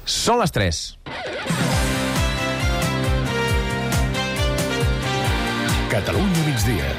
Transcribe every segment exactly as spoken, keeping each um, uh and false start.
Són les tres. Catalunya migdia.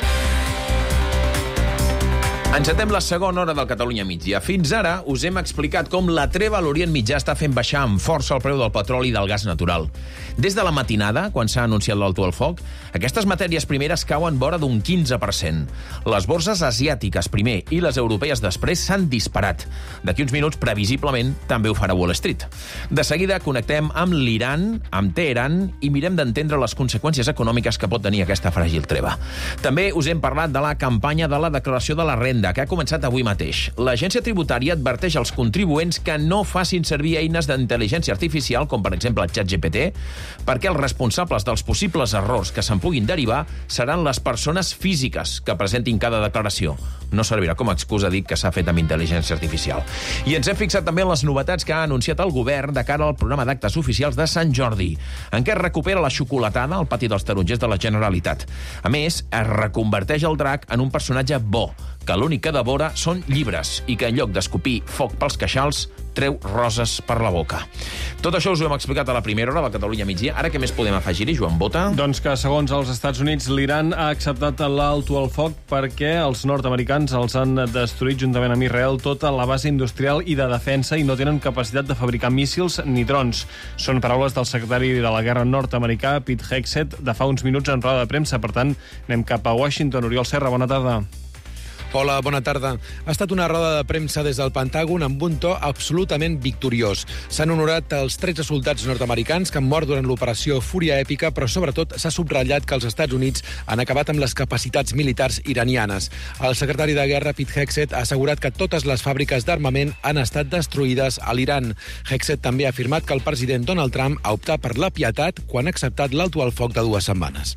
Encetem la segona hora del Catalunya migdia. Fins ara us hem explicat com la treva a l'Orient Mitjà està fent baixar amb força el preu del petroli i del gas natural. Des de la matinada, quan s'ha anunciat l'alto al foc, aquestes matèries primeres cauen vora d'un quinze per cent. Les borses asiàtiques primer i les europees després s'han disparat. D'aquí uns minuts, previsiblement, també ho farà Wall Street. De seguida connectem amb l'Iran, amb Teheran, i mirem d'entendre les conseqüències econòmiques que pot tenir aquesta fràgil treva. També us hem parlat de la campanya de la declaració de la renda, que ha començat avui mateix. L'agència tributària adverteix als contribuents que no facin servir eines d'intel·ligència artificial, com per exemple el ChatGPT, perquè els responsables dels possibles errors que se'n puguin derivar seran les persones físiques que presentin cada declaració. No servirà com a excusa dir que s'ha fet amb intel·ligència artificial. I ens hem fixat també en les novetats que ha anunciat el govern de cara al programa d'actes oficials de Sant Jordi, en què es recupera la xocolatada al pati dels tarongers de la Generalitat. A més, es reconverteix el drac en un personatge bo, que l'únic que devora són llibres i que en lloc d'escopir foc pels queixals treu roses per la boca. Tot això us ho hem explicat a la primera hora de Catalunya migdia. Ara què més podem afegir-hi, Joan Bota? Doncs que, segons els Estats Units, l'Iran ha acceptat l'alto al foc perquè els nord-americans els han destruït juntament amb Israel tota la base industrial i de defensa i no tenen capacitat de fabricar míssils ni drons. Són paraules del secretari de la guerra nord-americà, Pete Hegseth, de fa uns minuts en roda de premsa. Per tant, anem cap a Washington. Oriol Serra, bona tarda. Hola, bona tarda. Ha estat una roda de premsa des del Pentàgon amb un to absolutament victoriós. S'han honorat els tretze soldats nord-americans que han mort durant l'operació Fúria Èpica, però sobretot s'ha subratllat que els Estats Units han acabat amb les capacitats militars iranianes. El secretari de Guerra, Pete Hegseth, ha assegurat que totes les fàbriques d'armament han estat destruïdes a l'Iran. Hegseth també ha afirmat que el president Donald Trump ha optat per la pietat quan ha acceptat l'alto al foc de dues setmanes.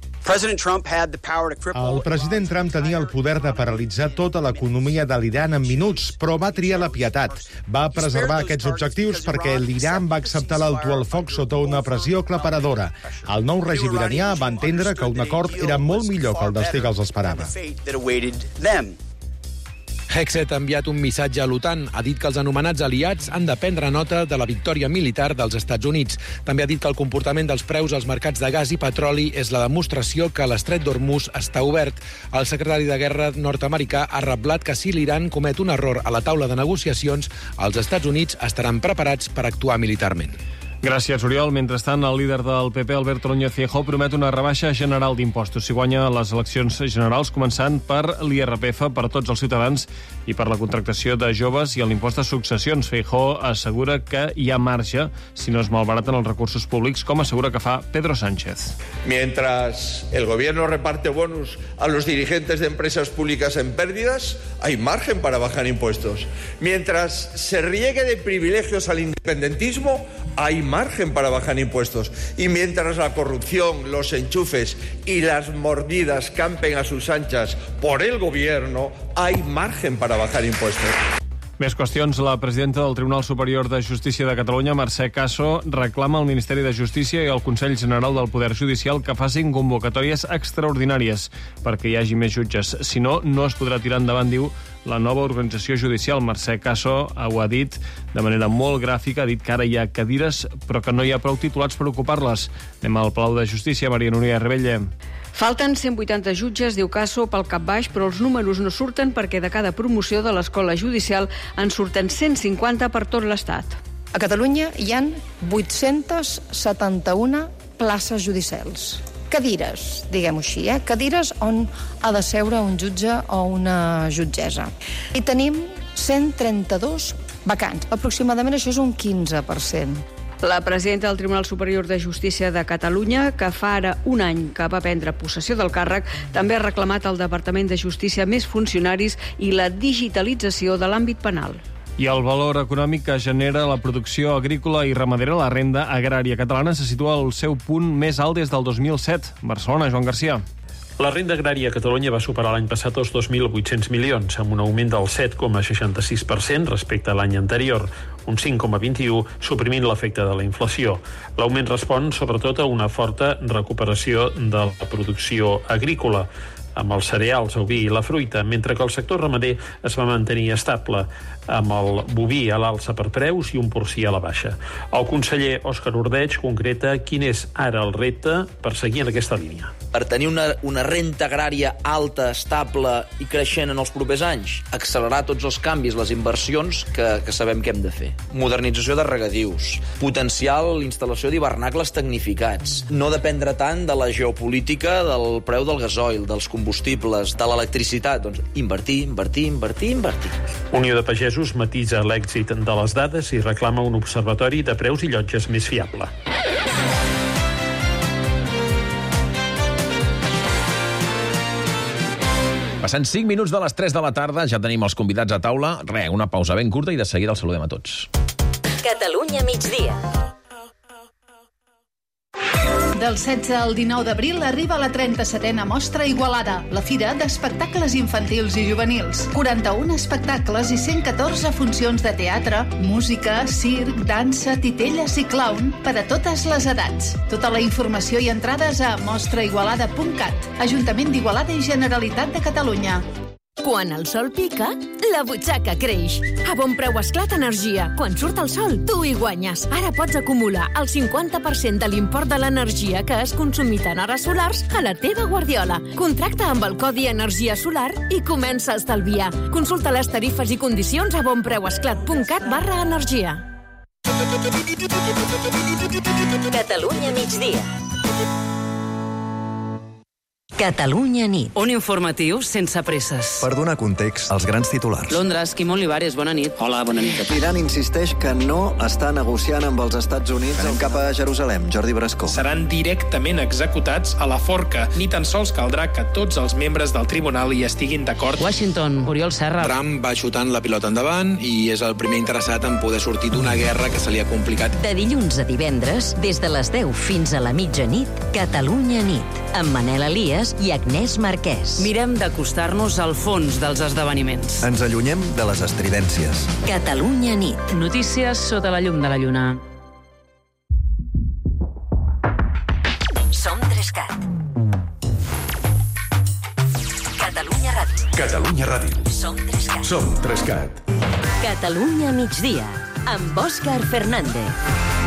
El president Trump tenia el poder de paralitzar tota l'economia de l'Iran en minuts, però va triar la pietat. Va preservar aquests objectius perquè l'Iran va acceptar l'alto al foc sota una pressió aclaparadora. El nou règim iranià va entendre que un acord era molt millor que el destí que els esperava. Hegseth ha enviat un missatge a l'OTAN. Ha dit que els anomenats aliats han de prendre nota de la victòria militar dels Estats Units. També ha dit que el comportament dels preus als mercats de gas i petroli és la demostració que l'estret d'Hormuz està obert. El secretari de Guerra nord-americà ha reblat que si l'Iran comet un error a la taula de negociacions, els Estats Units estaran preparats per actuar militarment. Gràcies, Oriol. Mentrestant, el líder del P P, Alberto Núñez Feijóo, promet una rebaixa general d'impostos si guanya les eleccions generals, començant per l'I R P F per a tots els ciutadans i per la contractació de joves i l'impost de successions. Feijóo assegura que hi ha marge si no es malbaraten els recursos públics, com assegura que fa Pedro Sánchez. Mientras el gobierno reparte bonus a los dirigentes de empresas públicas en pérdidas, hay margen para bajar impuestos. Mientras se riegue de privilegios al independentismo, hay margen para bajar impuestos. Y mientras la corrupción, los enchufes y las mordidas campen a sus anchas por el gobierno, hay margen para bajar impuestos. Més qüestions. La presidenta del Tribunal Superior de Justícia de Catalunya, Mercè Caso, reclama al Ministeri de Justícia i al Consell General del Poder Judicial que facin convocatòries extraordinàries perquè hi hagi més jutges. Si no, no es podrà tirar endavant, diu, la nova organització judicial. Mercè Caso ho ha dit de manera molt gràfica, ha dit que ara hi ha cadires però que no hi ha prou titulats per ocupar-les. Anem al Palau de Justícia. Maria Núria Rebella. Falten cent vuitanta jutges, diu Caso, pel cap baix, però els números no surten perquè de cada promoció de l'escola judicial en surten cent cinquanta per tot l'Estat. A Catalunya hi ha vuit-cents setanta-u places judicials. Cadires, diguem-ho així, eh? Cadires on ha de seure un jutge o una jutgessa. I tenim cent trenta-dos vacants. Aproximadament això és un quinze per cent. La presidenta del Tribunal Superior de Justícia de Catalunya, que fa ara un any que va prendre possessió del càrrec, també ha reclamat al Departament de Justícia més funcionaris i la digitalització de l'àmbit penal. I el valor econòmic que genera la producció agrícola i ramadera, la renda agrària catalana, se situa al seu punt més alt des del dos mil set. Barcelona, Joan Garcia. La renda agrària a Catalunya va superar l'any passat els dos mil vuit-cents milions, amb un augment del set coma seixanta-sis per cent respecte a l'any anterior, un cinc coma vint-i-u, suprimint l'efecte de la inflació. L'augment respon sobretot a una forta recuperació de la producció agrícola, amb els cereals, el vi i la fruita, mentre que el sector ramader es va mantenir estable. amb el boví a l'alça per preus i un porcí a la baixa. El conseller Òscar Ordeig concreta quin és ara el repte per seguir en aquesta línia. Per tenir una, una renta agrària alta, estable i creixent en els propers anys, accelerar tots els canvis, les inversions que, que sabem que hem de fer. Modernització de regadius, potenciar l'instal·lació d'hivernacles tecnificats, no dependre tant de la geopolítica del preu del gasoil, dels combustibles, de l'electricitat. Doncs invertir, invertir, invertir, invertir. Unió de Pagesos matisa l'èxit de les dades i reclama un observatori de preus i llotges més fiable. Passant cinc minuts de les tres de la tarda, ja tenim els convidats a taula. Re, una pausa ben curta i de seguida els saludem a tots. Catalunya migdia. Del setze al dinou d'abril arriba la trenta-setena Mostra Igualada, la fira d'espectacles infantils i juvenils. quaranta-un espectacles i cent catorze funcions de teatre, música, circ, dansa, titelles i clown per a totes les edats. Tota la informació i entrades a mostra igualada punt cat, Ajuntament d'Igualada i Generalitat de Catalunya. Quan el sol pica, la butxaca creix. A Bon Preu Esclat Energia. Quan surt el sol, tu hi guanyes. Ara pots acumular el cinquanta per cent de l'import de l'energia que has consumit en hores solars a la teva guardiola. Contracta amb el codi Energia Solar i comença a estalviar. Consulta les tarifes i condicions a bonpreuesclat punt cat barra energia. Catalunya migdia. Catalunya nit. Un informatiu sense presses. Per donar context als grans titulars. Londres, Quim Olivares, bona nit. Hola, bona nit. L'Iran insisteix que no està negociant amb els Estats Units. Anem cap a Jerusalem. Jordi Brascó. Seran directament executats a la forca. Ni tan sols caldrà que tots els membres del tribunal hi estiguin d'acord. Washington, Oriol Serra. Trump va xutant la pilota endavant i és el primer interessat en poder sortir d'una guerra que se li ha complicat. De dilluns a divendres, des de les deu fins a la mitjanit, Catalunya nit, amb Manel Elias i Agnès Marquès. Mirem d'acostar-nos al fons dels esdeveniments. Ens allunyem de les estridències. Catalunya nit. Notícies sota la llum de la lluna. Som Trescat. Catalunya Ràdio. Catalunya Ràdio. Som Trescat. Som Trescat. Catalunya migdia, amb Òscar Fernández.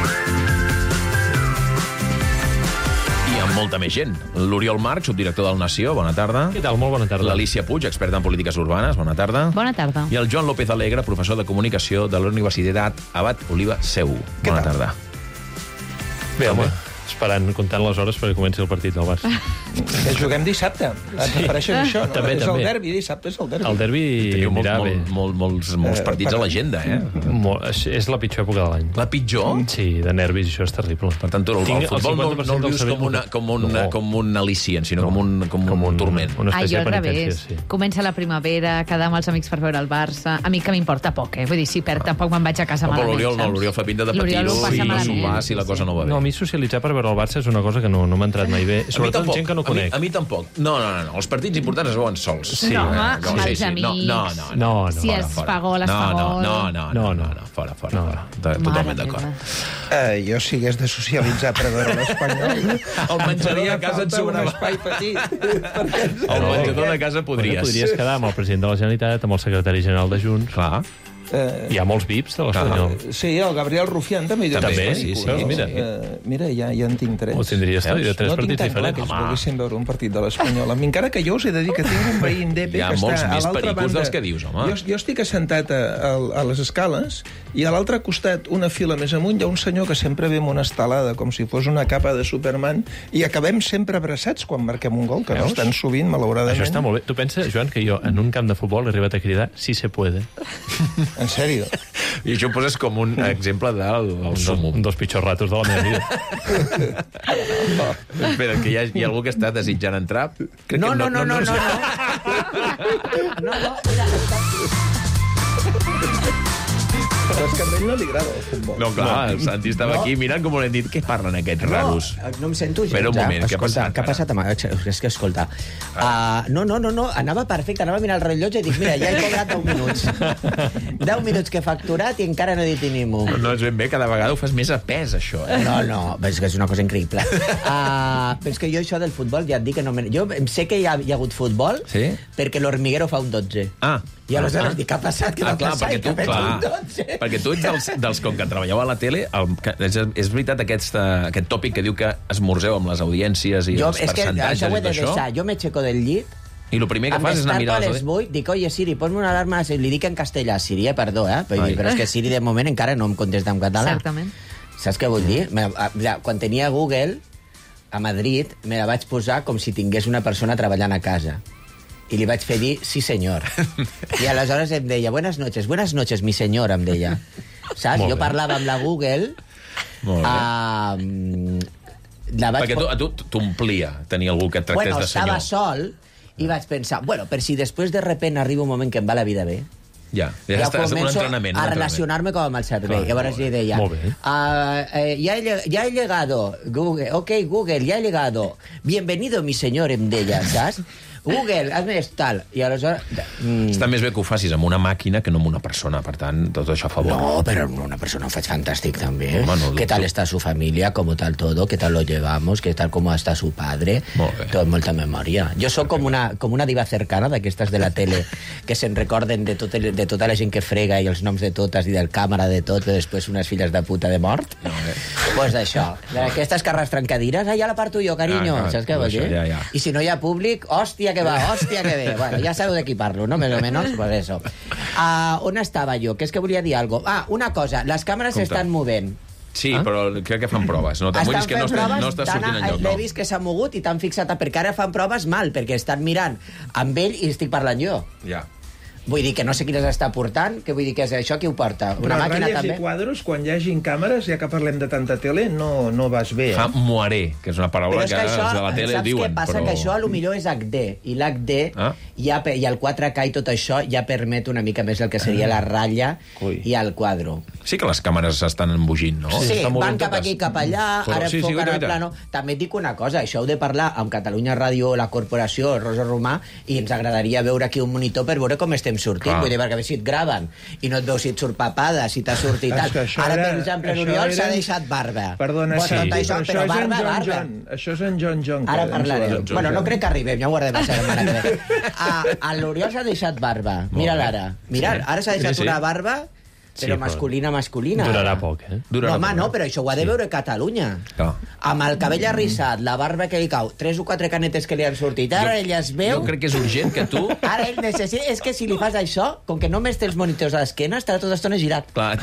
I amb molta més gent. L'Oriol March, subdirector del Nació, bona tarda. Què tal? Molt bona tarda. L'Alícia Puig, experta en polítiques urbanes, bona tarda. Bona tarda. I el Joan López Alegre, professor de comunicació de la Universitat Abat Oliva Seu. Bona tarda. Bé, home, esperant, comptant les hores perquè comenci el partit del Barça. Que juguem dissabte. Et Sí. refereixes a això, no? També, és també. el derbi, dissabte és el derbi. El derbi Teniu molts, anirà molt, bé. molt, molts, molts Eh, partits per- a l'agenda, eh? Molt, és, és la pitjor època de l'any. La pitjor? Sí, de nervis, això és terrible. Per tant, tu el, Tinc el el futbol no, cinquanta per no cent el del vius com, cervell una, molt- com, un, No. com un al·licient, sinó com un, com, Com un, un- turment. una Ah, jo al revés. sí. Comença la primavera, quedar amb els amics per veure el Barça. A mi que m'importa poc, eh? Vull dir, si perd, tampoc me'n vaig a casa No, però malament, l'Oriol no, saps? l'Oriol fa pinta de L'Oriol patir-ho ho passa i no malament. sopar si la cosa no va bé. No, a mi socialitzar per veure el Barça és una cosa que no, no m'ha entrat mai bé. A mi Sobretot tampoc, gent que no a mi, conec. a mi tampoc. No, no, no, no. Els partits importants es veuen sols. Sí, No, home, eh, amb els No, amics. no, no. No, no. Si es fa gol, es no, fa no, gol. No, no, no, no, no, fora, fora, No. fora. Totalment Mare d'acord. meva. Eh, jo, si hagués de socialitzar per veure l'Espanyol... El menjador de casa et falta un sobrava. espai petit. Perquè... El menjador de casa podries. Podries quedar amb el president de la Generalitat, amb el secretari general de Junts. Clar. Eh, Hi ha molts V I Ps de l'Espanyol. sí, el Gabriel Rufián també. hi deu També, haver, sí, sí, però, mira. Eh, mira, ja, ja en tinc tres. Ho tindries tot, i de tres no partits tinc tan clar diferents. que ells Home. volguessin veure un partit de l'Espanyol. A mi encara que jo us he de dir que tinc un veí indepe Hi ha que molts està a més l'altra pericos banda. dels que dius, home. Jo, jo estic assentat a, a, a les escales i a l'altre costat, una fila més amunt, hi ha un senyor que sempre ve amb una estelada, com si fos una capa de Superman, i acabem sempre abraçats quan marquem un gol, que no Veus? estan sovint, malauradament. Això està molt bé. Tu pensa, Joan, que jo en un camp de futbol he arribat a cridar si se puede. En sèrio? I això ho poses com un exemple del Un, sumum. un dels pitjors ratos de la meva vida. Espera, que hi ha, hi ha algú que està desitjant entrar. Crec No, que no, no, no, no. no. Però és que a ell no li agrada el futbol. No, clar, el Santi estava aquí mirant com ho hem dit. Què parlen aquests raros? No, no em sento gens, Espera un moment, eh? què ha Escolta, passat, Què ha passat? Amb... És que, escolta, uh, no, no, no, no, anava perfecte, anava a mirar el rellotge i dic, mira, ja he cobrat deu minuts. deu minuts que he facturat i encara no he dit ni mu. No és ben bé, cada vegada ho fas més a pes, això. Eh? No, no, és que és una cosa increïble. Uh, però és que jo això del futbol ja et dic que no... Me... Jo em sé que hi ha, hi ha hagut futbol Sí? perquè l'Hormiguero fa un dotze. Ah, I aleshores ah. dic, què ha passat? Què ah, va clar, passar? perquè tu, clar, perquè tu ets dels, dels com que treballeu a la tele, el, que, és, és veritat aquest, aquest tòpic que diu que esmorzeu amb les audiències i jo, els percentatges això ho he de i tot deixar. això. Jo m'aixeco del llit, i el primer que fas és anar a mirar... a les vuit, dic, oye, Siri, ponme una alarma... Li dic en castellà, Siri, eh, perdó, eh? Però, però és que Siri, de moment, encara no em contesta en català. Certament. Saps què vull dir? Quan tenia Google, a Madrid, me la vaig posar com si tingués una persona treballant a casa. I li vaig fer dir, sí senyor. I aleshores em deia, buenas noches, buenas noches, mi senyor, em deia. Saps? Jo parlava amb la Google... Molt bé. Uh, la vaig... Perquè tu, a tu t'omplia tenir algú que et tractés bueno, de senyor. Bueno, estava sol i vaig pensar, bueno, per si després de repent arriba un moment que em va la vida bé, ja, ja, ja està, és un entrenament. A relacionar-me com amb el cervell. Clar, Llavors li deia, uh, eh, ya, he, ya he llegado, Google, ok, Google, ya he llegado, bienvenido, mi senyor, em deia, saps? Google, hazme tal. I aleshores... Mm. Està més bé que ho facis amb una màquina que no amb una persona, per tant, tot això a favor. No, però amb una persona ho faig fantàstic també. Home, no, ¿Qué tal está su familia? ¿Cómo tal todo? ¿Qué tal lo llevamos? ¿Qué tal cómo está su padre? Molt bé. Tot molta memòria. Jo sóc com una, com una diva cercana d'aquestes de la tele que se'n recorden de, tot el, de tota la gent que frega i els noms de totes i del càmera de tot, però després unes filles de puta de mort. No, eh? Pues d'això. Aquestes que arrastren cadires, ah, ja la parto jo, carinyo. Ah, saps què vull dir? Ja, ja. I si no hi ha públic, hòstia que va, hòstia que bé. Bueno, ja sabeu de qui parlo, no? Més o menys, pues eso. Uh, on estava jo? Que és que volia dir alguna cosa. Ah, una cosa, les càmeres s'estan movent. Sí, ah? però crec que fan proves. No estan fent que no proves, no està sortint enlloc. L'he vist que s'ha mogut i t'han fixat, perquè ara fan proves mal, perquè estan mirant amb ell i estic parlant jo. Ja. Vull dir que no sé qui les està portant, que vull dir que és això qui ho porta. Una Però màquina ratlles també. i quadros, quan hi hagin càmeres, ja que parlem de tanta tele, no, no vas bé. Eh? Fa moaré, que és una paraula però és que, que això, els de la tele saps diuen. Què passa? Però... Que això a lo millor és H D, i l'H D ah? ja, i el quatre K i tot això ja permet una mica més el que seria la ratlla Ui. i el quadro. Sí que les càmeres s'estan embogint, no? Sí, van cap aquí, cap allà, però, ara sí, enfoquen sí, el plano. També et dic una cosa, això heu de parlar amb Catalunya Ràdio, la corporació, Rosa Romà, i ens agradaria veure aquí un monitor per veure com estem sortint. Clar. Vull dir, perquè si et graven i no et veus si et surt papada, si t'ha sortit tal. Ara, era, per exemple, l'Oriol s'ha deixat barba. Perdona, pues sí, tot això, però però això barba, és en John barba. John. Això és en John John. Ara parlarem. Bueno, no crec que arribem, ja ho guardem a setmana que ve. A, a l'Oriol s'ha deixat barba. Mira-la ara. Mira, ara s'ha deixat Sí, sí. una barba, però Sí, masculina, masculina. Durarà poc, eh? No, home, no, però això ho ha de veure Catalunya. Clar. Amb el cabell arrissat, la barba que li cau, tres o quatre canetes que li han sortit, ara Jo- ell es veu... Jo crec que és urgent que tu... Ara ell necessita... És que si li fas això, com que només té els monitors a l'esquena, estarà tota l'estona girat. Clar.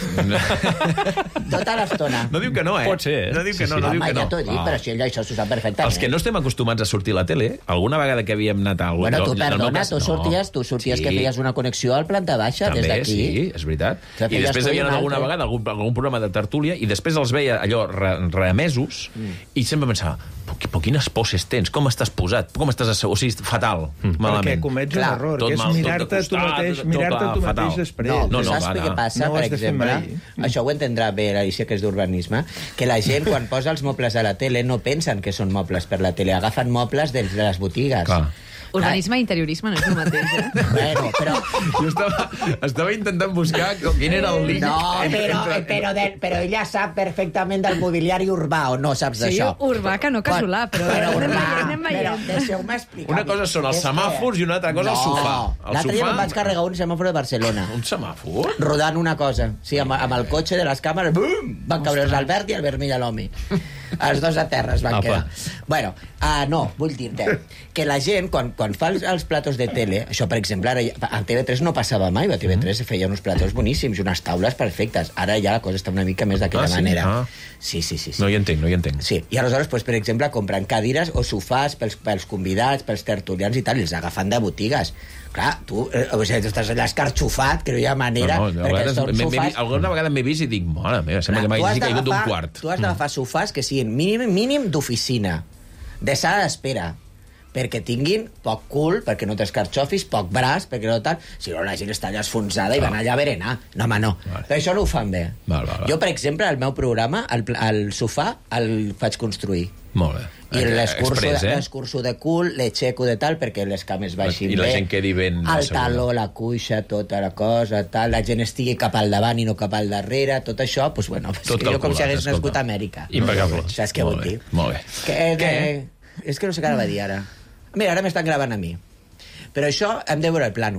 Tota l'estona. No diu que no, eh? Pot ser, eh? No diu que Sí, no, sí. no diu Home, que no. ja t'ho he dit, Ah. però si ell això s'ho sap perfectament. Els que no estem acostumats a sortir a la tele, alguna vegada que havíem anat a algun... Bueno, tu, en el meu perdona, cas, tu no. sorties, tu sorties Sí. que feies una connexió al planta baixa, També, des d'aquí. sí, és veritat. Que I feies després tu hi i havia un alguna altre. vegada algun, algun programa de tertúlia i després els veia allò re, remesos Mm. i sempre pensava, però, qui- però quines poses tens? Com estàs posat? Com estàs assegut? O sigui, fatal, Perquè malament. comets Clar, un error, tot que és mal, tot de mirar-te tu costat, mateix, tot, mirar-te clar, tu fatal. mateix després. No, No, no, no, saps va, què no. passa, No ho per has de fer exemple? mai. Això ho entendrà bé l'Alicia, que és d'urbanisme, que la gent, quan posa els mobles a la tele, no pensen que són mobles per la tele, agafen mobles de les botigues. Clar. Urbanisme i interiorisme no és el mateix, eh? Bueno, però... Jo estava, estava intentant buscar quin era el link. No, entre- però, entre- però, de, però ella sap perfectament del mobiliari urbà, o no saps Sí, d'això? urbà, que no casolà, però, Però anem urbà, veient, anem però veient. deixeu-me explicar. Una cosa són els És que- semàfors i una altra cosa el sofà. El L'altre dia sofà- me'n vaig carregar un semàfor de Barcelona. Un semàfor? Rodant una cosa. Sí, amb, amb el cotxe de les càmeres, bum, van caure el verd i el vermell a l'home. Els dos a terra es van Apa. quedar. Bueno, uh, no, vull dir-te que la gent, quan, quan fa els, els platos de tele, això, per exemple, ara, ja- a T V tres no passava mai, a T V tres feia uns platos boníssims, unes taules perfectes. Ara ja la cosa està una mica més d'aquella Ah, sí? manera. Ah. Sí, sí, sí, sí. No hi entenc, no hi entenc. Sí, i aleshores, doncs, per exemple, compren cadires o sofàs pels, pels convidats, pels tertulians i tal, i els agafen de botigues. Clar, tu, eh, o sigui, tu estàs allà escarxofat, que no hi ha manera, No, no, a perquè vegades són m'he- m'he sofàs... vist- alguna vegada m'he vist i dic, mare meva, sembla Clar, que tu has m'hagi caigut d'un d'agafar- quart. Tu has d'agafar sofàs que siguin mínim, mínim d'oficina, de sala d'espera, perquè tinguin poc cul, perquè no t'escarxofis, poc braç, perquè no tal... Si no, la gent està allà esfonsada i van allà a berenar. No, home, no. Vale. Però això no ho fan bé. Val, val, val. Jo, per exemple, el meu programa, el, pl- el sofà, el faig construir. Molt bé. I l'escurso Express, de, eh? l'escurso de cul l'aixeco de tal perquè les cames baixin I la bé. gent quedi ben El asseguda. taló, la cuixa, tota la cosa, tal, la gent estigui cap al davant i no cap al darrere, tot això, doncs, bueno, és Tot que jo com calculat, si hagués escolta. nascut a Amèrica. Impecable. Saps què Molt vull bé, dir? molt bé. Que, que, és que no sé què anava a dir ara. Mira, ara m'estan gravant a mi. Però això hem de veure el plano.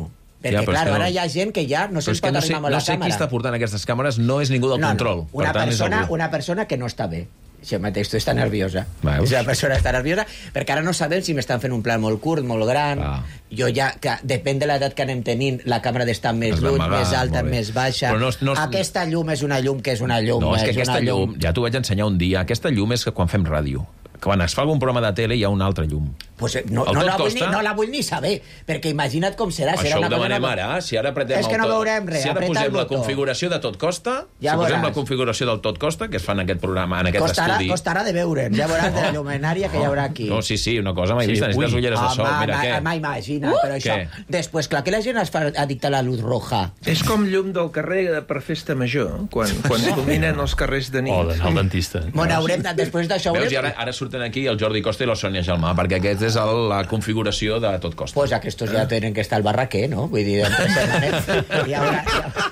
Perquè, Ja, però és clar, que no- ara hi ha gent que ja no Però se'ls és que pot no sé, arribar amb no la sé qui càmera. està portant aquestes càmeres, no és ningú del No, no, control. una Per tant, persona, és algú. una persona que no està bé. Això mateix, tu està nerviosa. Veus? La persona està nerviosa perquè ara no sabem si m'estan fent un plan molt curt, molt gran. Ah. Jo ja, que depèn de l'edat que anem tenint, la càmera d'estar més Has lluny, d'amagar, més alta, molt bé. més baixa. Però no- no- Aquesta llum és una llum que és una llum. No, és que és aquesta una llum, ja t'ho vaig ensenyar un dia, aquesta llum és que quan fem ràdio. Quan es fa algun programa de tele hi ha una altra llum. Pues, eh, no, El no, tot la vull costa- ni, no la vull ni saber, perquè imagina't com serà. serà Això ho una cosa demanem no- ara. Si ara apretem És que el no tot- veurem res, Si ara apreta el posem la botó. configuració de tot costa, Ja si posem veuràs. la configuració del tot costa, que es fa en aquest programa, en aquest Costarà, estudi... costarà de veure'ns, ja veuràs de la llumenària que hi haurà aquí. No, sí, sí, una cosa mai Sí, vista. Necessites ui. ulleres de sol. Home, Mira, ma- què? ma- imagina, uh, però això... Què? Després, clar, que la gent es fa addicta a la luz roja. És com llum del carrer per festa major, quan, quan il·luminen els carrers de nit. O d'anar al dentista. Bueno, haurem de, després d'això... Veus, haurem... i ara, ara surten aquí el Jordi Costa i la Sònia Gelmà, perquè aquest és el, la configuració de tot costa. Pues aquests ja tenen que estar al barraquer, no? Vull dir, entre setmanes ja, haurà,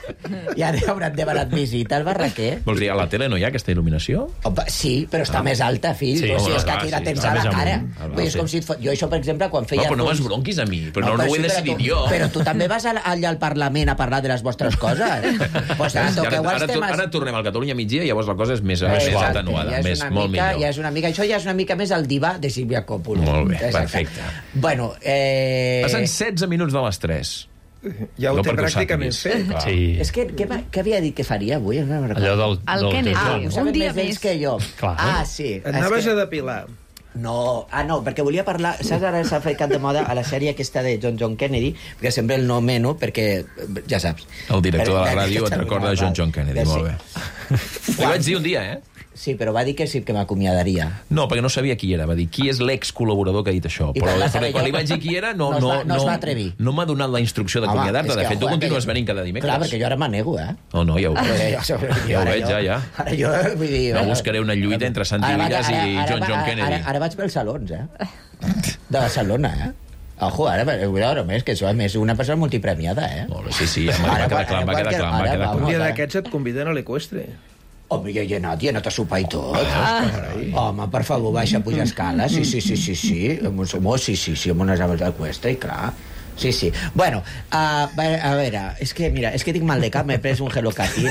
ja, ja hauran demanat visita al barraquer. Vols dir, a la tele no hi ha aquesta il·luminació? Opa, sí, però està Ah. més alta, fill. Sí, Sí, o sigui, home, és que clar, aquí sí, la tens està a la més cara. amunt. Ah, Vull dir, és sí. com si... et fot- Jo això, per exemple, quan feia... No, però no fons- m'esbronquis a mi, però no, no ho he sí, però decidit tu- jo. Però tu també vas al- allà al Parlament a parlar de les vostres coses. Pues Ara, toqueu ara, els ara, temes... ara tornem al Catalunya migdia i llavors la cosa és més, més Exacte, atenuada, ja és més, una molt mica, millor. ja és una mica, això ja és una mica més el divà de Sílvia Coppola. Molt bé, Exacte. perfecte. Bueno, eh... Passen setze minuts de les tres. Ja ho No té perquè ho pràcticament sàpiguis. fet. Clar. Sí. És que, què, va- què havia dit que faria avui? No me'n recordo. Allò del... El del Kennedy. Ah, Jason. ho saben Un dia més ells més. que jo. Clar. Ah, sí. Et És anaves que- a depilar. No, ah, no, perquè volia parlar... Saps, ara s'ha ficat de moda a la sèrie aquesta de John John Kennedy, perquè sempre el nomeno, perquè, ja saps... El director de la Per- ràdio et recorda de John John Kennedy, Sí. molt bé. Li vaig dir un dia, eh? Sí, però va dir que sí que m'acomiadaria. No, perquè no sabia qui era. Va dir, qui és l'ex-col·laborador que ha dit això? I Però, quan va però saber quan jo- li vaig dir qui era, no, no es no, va- no es va atrevir. no m'ha donat la instrucció d'acomiadar-te. és De que, fet, tu joder, continues que- venint cada dimecres. Clar, perquè jo ara me nego, eh? No, no, ja ho veig. Perquè jo, Ja ho ara veig, jo- ja, ja. Ara jo, vull dir... No buscaré una lluita entre Santi Ara vaig- Villas i ara- ara- John John ara- Kennedy. Ara, ara vaig pels salons, eh? De Barcelona, eh? Ojo, ara, ara més, que això és una persona multipremiada, eh? Molt bé, sí, sí, ja va Ara, quedar clar, va ara, quedar clar, va ara, quedar vamos, Un clar. dia ara. d'aquests et conviden a l'Equestre. Home, jo hi he anat, hi he anat a sopar i tot. Ah. Home, per favor, baixa, puja escales. Sí, sí, sí, sí, sí. Home, sí, sí, sí, amb unes aves de cuesta, i clar. Sí, sí. Bueno, uh, a veure, és que, mira, és que tinc mal de cap, m'he pres un Gelocatil.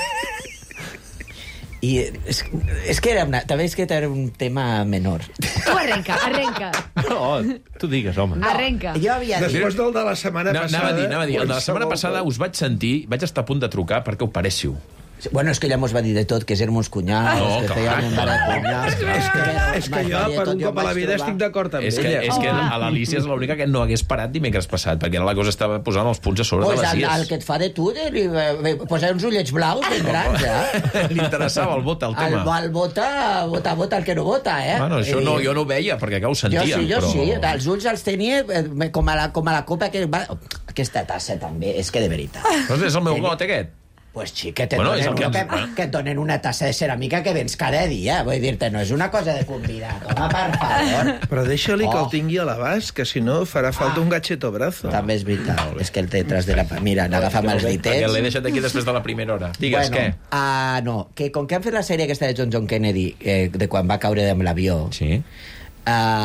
I és, és que era una, també és que era un tema menor. Tu arrenca, arrenca. No, tu digues, home. Arrenca. Jo havia dit... Després del de la setmana No, passada... anava a dir, anava a dir, el de la setmana qualsevol passada us vaig sentir, vaig estar a punt de trucar perquè ho paréssiu. Bueno, és que ella mos va dir de tot, que érem uns cunyats, No, que clar, fèiem un bar de clar. cunyats... És que, és que jo, per un cop a la vida, estic d'acord amb És que, ella. és que a l'Alicia és l'única que no hagués parat dimecres passat, perquè ara la cosa estava posant els punts a sobre Pues de les el, el ies. que et fa de tu, de, li, eh, posar uns ullets blaus ben grans, eh? Li interessava el vota, el El, tema. el vota, vota, vota el que no vota, eh? Bueno, això no, I- jo no ho veia, perquè que ho sentia. Jo sí, jo però... sí, els ulls els tenia eh, com a la, com a la copa que va... Aquesta tassa també, és que de veritat. Doncs és el meu got, aquest. Pues sí, que, te Bueno, donen és el que una, ens- que, que et donen una tassa de ceràmica que vens cada dia. Vull dir-te, no és una cosa de convidat. Home, per favor. Però deixa-li que Oh. el tingui a l'abast, que si no farà falta un gatxeto brazo. També és veritat. És que el té tras de la... Mira, n'agafa amb els Perquè ditets. l'he deixat aquí després de la primera hora. Digues, bueno, què? Uh, no, que com que han fet la sèrie aquesta de John John Kennedy, eh, de quan va caure amb l'avió, Sí. uh,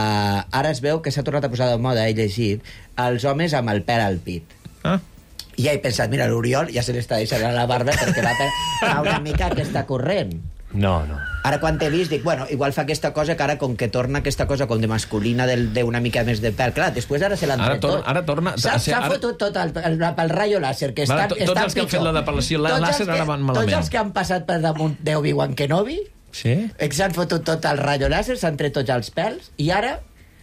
ara es veu que s'ha tornat a posar de moda, he llegit, els homes amb el pèl al pit. Ah. I ja he pensat, mira, l'Oriol ja se l'està deixant a la barba perquè va, per, va una mica aquesta corrent. No, no. Ara quan t'he vist dic, bueno, igual fa aquesta cosa que ara com que torna aquesta cosa com de masculina del- d'una mica més de pèl. Clar, després ara se l'han Ara tret torna- tot. ara torna- S'ha o sigui, s'ha ara- fotut tot el, el, el rayo láser, que Vale, estan, to- tots estan els que han fet pitjor. la depilació Tots làser els que- ara van malament. Tots els que han passat per damunt d'Obi-Wan Kenobi, Sí? eh, s'han fotut tot el rayo láser, s'han tret tots els pèls, i ara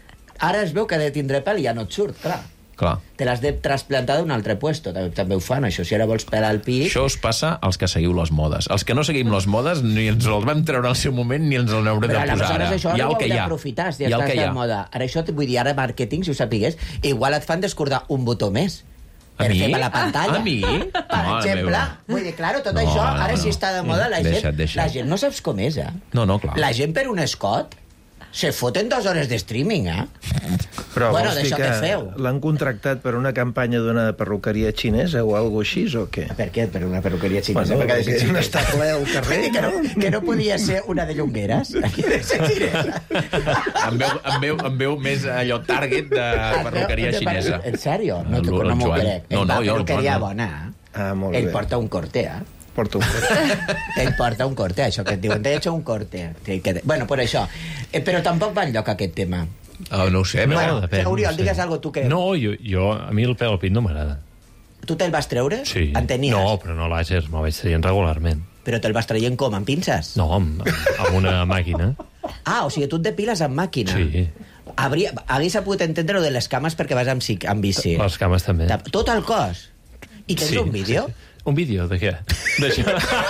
ara es veu que ha de tindre pèl i ja no et surt, clar. Clar. Te l'has de trasplantar d'un altre puesto. També, també ho fan, això. Si ara vols pelar el pit... Això us passa als que seguiu les modes. Els que no seguim les modes ni ens els vam treure al seu moment ni ens els haurem de Però posar ara. aleshores això Hi ha ara el ho que heu hi ha. d'aprofitar si Hi ha el estàs que hi de ha. moda. Ara això, vull dir, ara màrqueting, si ho sapigués, igual et fan descordar un botó més. A Per mi? fer per la pantalla. A mi? Per Mare exemple, meva. vull dir, claro, tot No, això, no, ara no. sí està de moda, la gent, Deixa't, deixa't. la gent no saps com és, eh? No, no, clar. La gent per un escot se foten dues hores de streaming, eh? Però Bueno, vols dir d'això que què feu? l'han contractat per una campanya d'una perruqueria xinesa o alguna així, o què? Per què? Per una perruqueria xinesa? Bueno, perquè perquè no està ple al carrer, que, no, que no podia ser una de Llongueres? Aquí de ser xinesa. Em veu, em, veu, em veu més allò target de perruqueria xinesa. En sèrio? No, El- no, el no m'ho Joan. crec. No, Ell no, va jo el perruqueria Joan no. bona. Ah, molt Ell bé. porta un corte, eh? Porta un corte. Ell porta un corte, això que et diuen, t'he hecho un corte. Sí, que... Bueno, per això. Eh, però tampoc va enlloc aquest tema. Oh, no ho sé, però... Bueno, depèn, Oriol, no sé. digues alguna tu que... No, jo, jo, a mi el pèl al pit no m'agrada. Tu te'l vas treure? Sí. En tenies? No, però no làser, me'l vaig traient regularment. Però te'l vas traient com, amb pinces? No, amb, amb una màquina. Ah, o sigui, tu et depiles amb màquina. Sí. Hauria, hagués pogut entendre lo de les cames perquè vas amb, cic- amb bici. Les cames també. Tot el cos? I tens Sí, un vídeo? sí, sí. Un vídeo de què? D'això.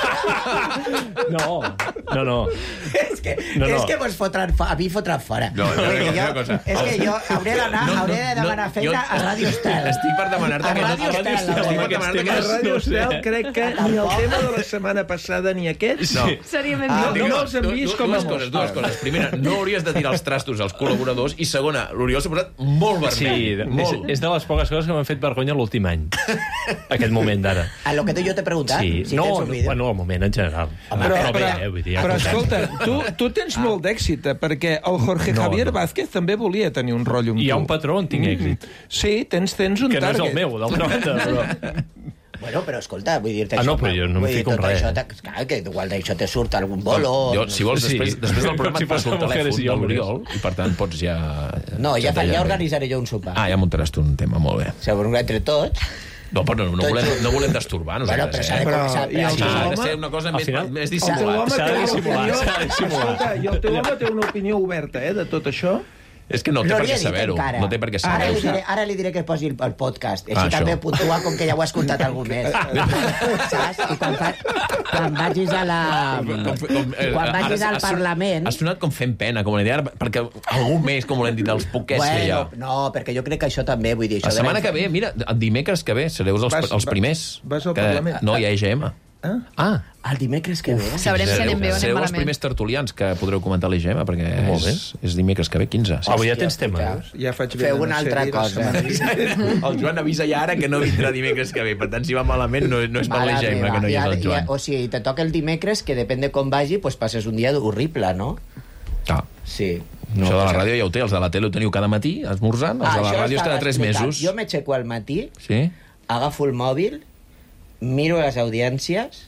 No, no, no. És que, No, no. és que mos fotran fora, a mi fotran fora. No, no, Perquè una jo, cosa. és que jo hauré d'anar, No, no, hauré de demanar no, feina jo- a Ràdio Estel. Estic per demanar-te A que no... Ràdio Estel, Estic la per veritat. demanar-te que A no... Ràdio no sé. Estel crec que ni el tema de la setmana passada ni aquest... No. Seria ben Ah, millor. no els hem vist com a dues coses, dues mostra. coses. Primera, no hauries de tirar els trastos als col·laboradors, i segona, l'Oriol s'ha posat molt Sí, vermell. és, molt. és de les poques coses que m'han fet vergonya l'últim any. Aquest moment d'ara. A lo que jo t'he preguntat, Sí, si no, tens un no, vídeo. bueno, el moment en general. Home, Però, però bé, però, eh, vull dir, ja però comptem. escolta, tu, tu tens molt d'èxit, eh, perquè el Jorge No, Javier no. Vázquez també volia tenir un rotllo amb Hi ha tu. un patró on tinc èxit. Sí, tens, tens un Que no és target. el meu, d'altra banda, però... Bueno, però escolta, vull dir-te Ah, això... no, però jo no em vull dir, fico en tot res. Això, te- clar, que igual d'això te surt algun bolo... Jo, si vols, Sí. després, després del programa Si et passo el fos mujeres telèfon i de hombres. l'Oriol, i per tant pots ja... No, ja, fa, ja bé. organitzaré jo un sopar. Ah, ja muntaràs tu un tema, molt bé. O sigui, entre tots... No, però no, no, volem, no volem destorbar Bueno, nosaltres, però s'ha de eh? començar... i el Sí, teu ha de home- ser una cosa Al més, final- més El teu dissimulat. home S'ha de té una dissimular, opinió- s'ha de dissimular. Escolta, i el teu home té una opinió oberta, eh, de tot això? És que no té No per li he què dit saber-ho. encara. No té per què Ara li, saber-ho. diré, ara li diré que posi el, el podcast. Així Ah, també això. puntua com que ja ho ha escoltat algú més. Saps? I quan, fa, quan vagis a la... eh, Quan vagis al Parlament... Ha sonat com fent pena, com una idea, perquè algú més, com volem dir, dels poquets que hi ha. Bueno, no, perquè jo crec que això també, vull dir... Això La de setmana que ve, mira, el dimecres que ve, sereu els, Vas- els primers. vas al que, Parlament? No, hi ha E G M. Ah? Ah, El dimecres que ve... Sabrem si anem bé o anem sereu els malament. primers tertulians que podreu comentar l'E G M, perquè Molt bé. és, és dimecres que ve, quinze. Sí. Avui ja tens tema. Ja faig bé Feu de una no altra ser-hi la cosa. setmana vinent. El Joan avisa ja ara que no vindrà dimecres que ve. Per tant, si va malament, no, no és per l'E G M que no hi és el Joan. O sigui, te toca el dimecres, que depèn de com vagi, pues passes un dia horrible, no? Ah, Sí. no, això de la ràdio ja ho té, els de la tele ho teniu cada matí, esmorzant, els Ah, de la això ràdio és estava cada tres explicant. mesos. Jo m'aixeco al matí, Sí? agafo el mòbil, miro les audiències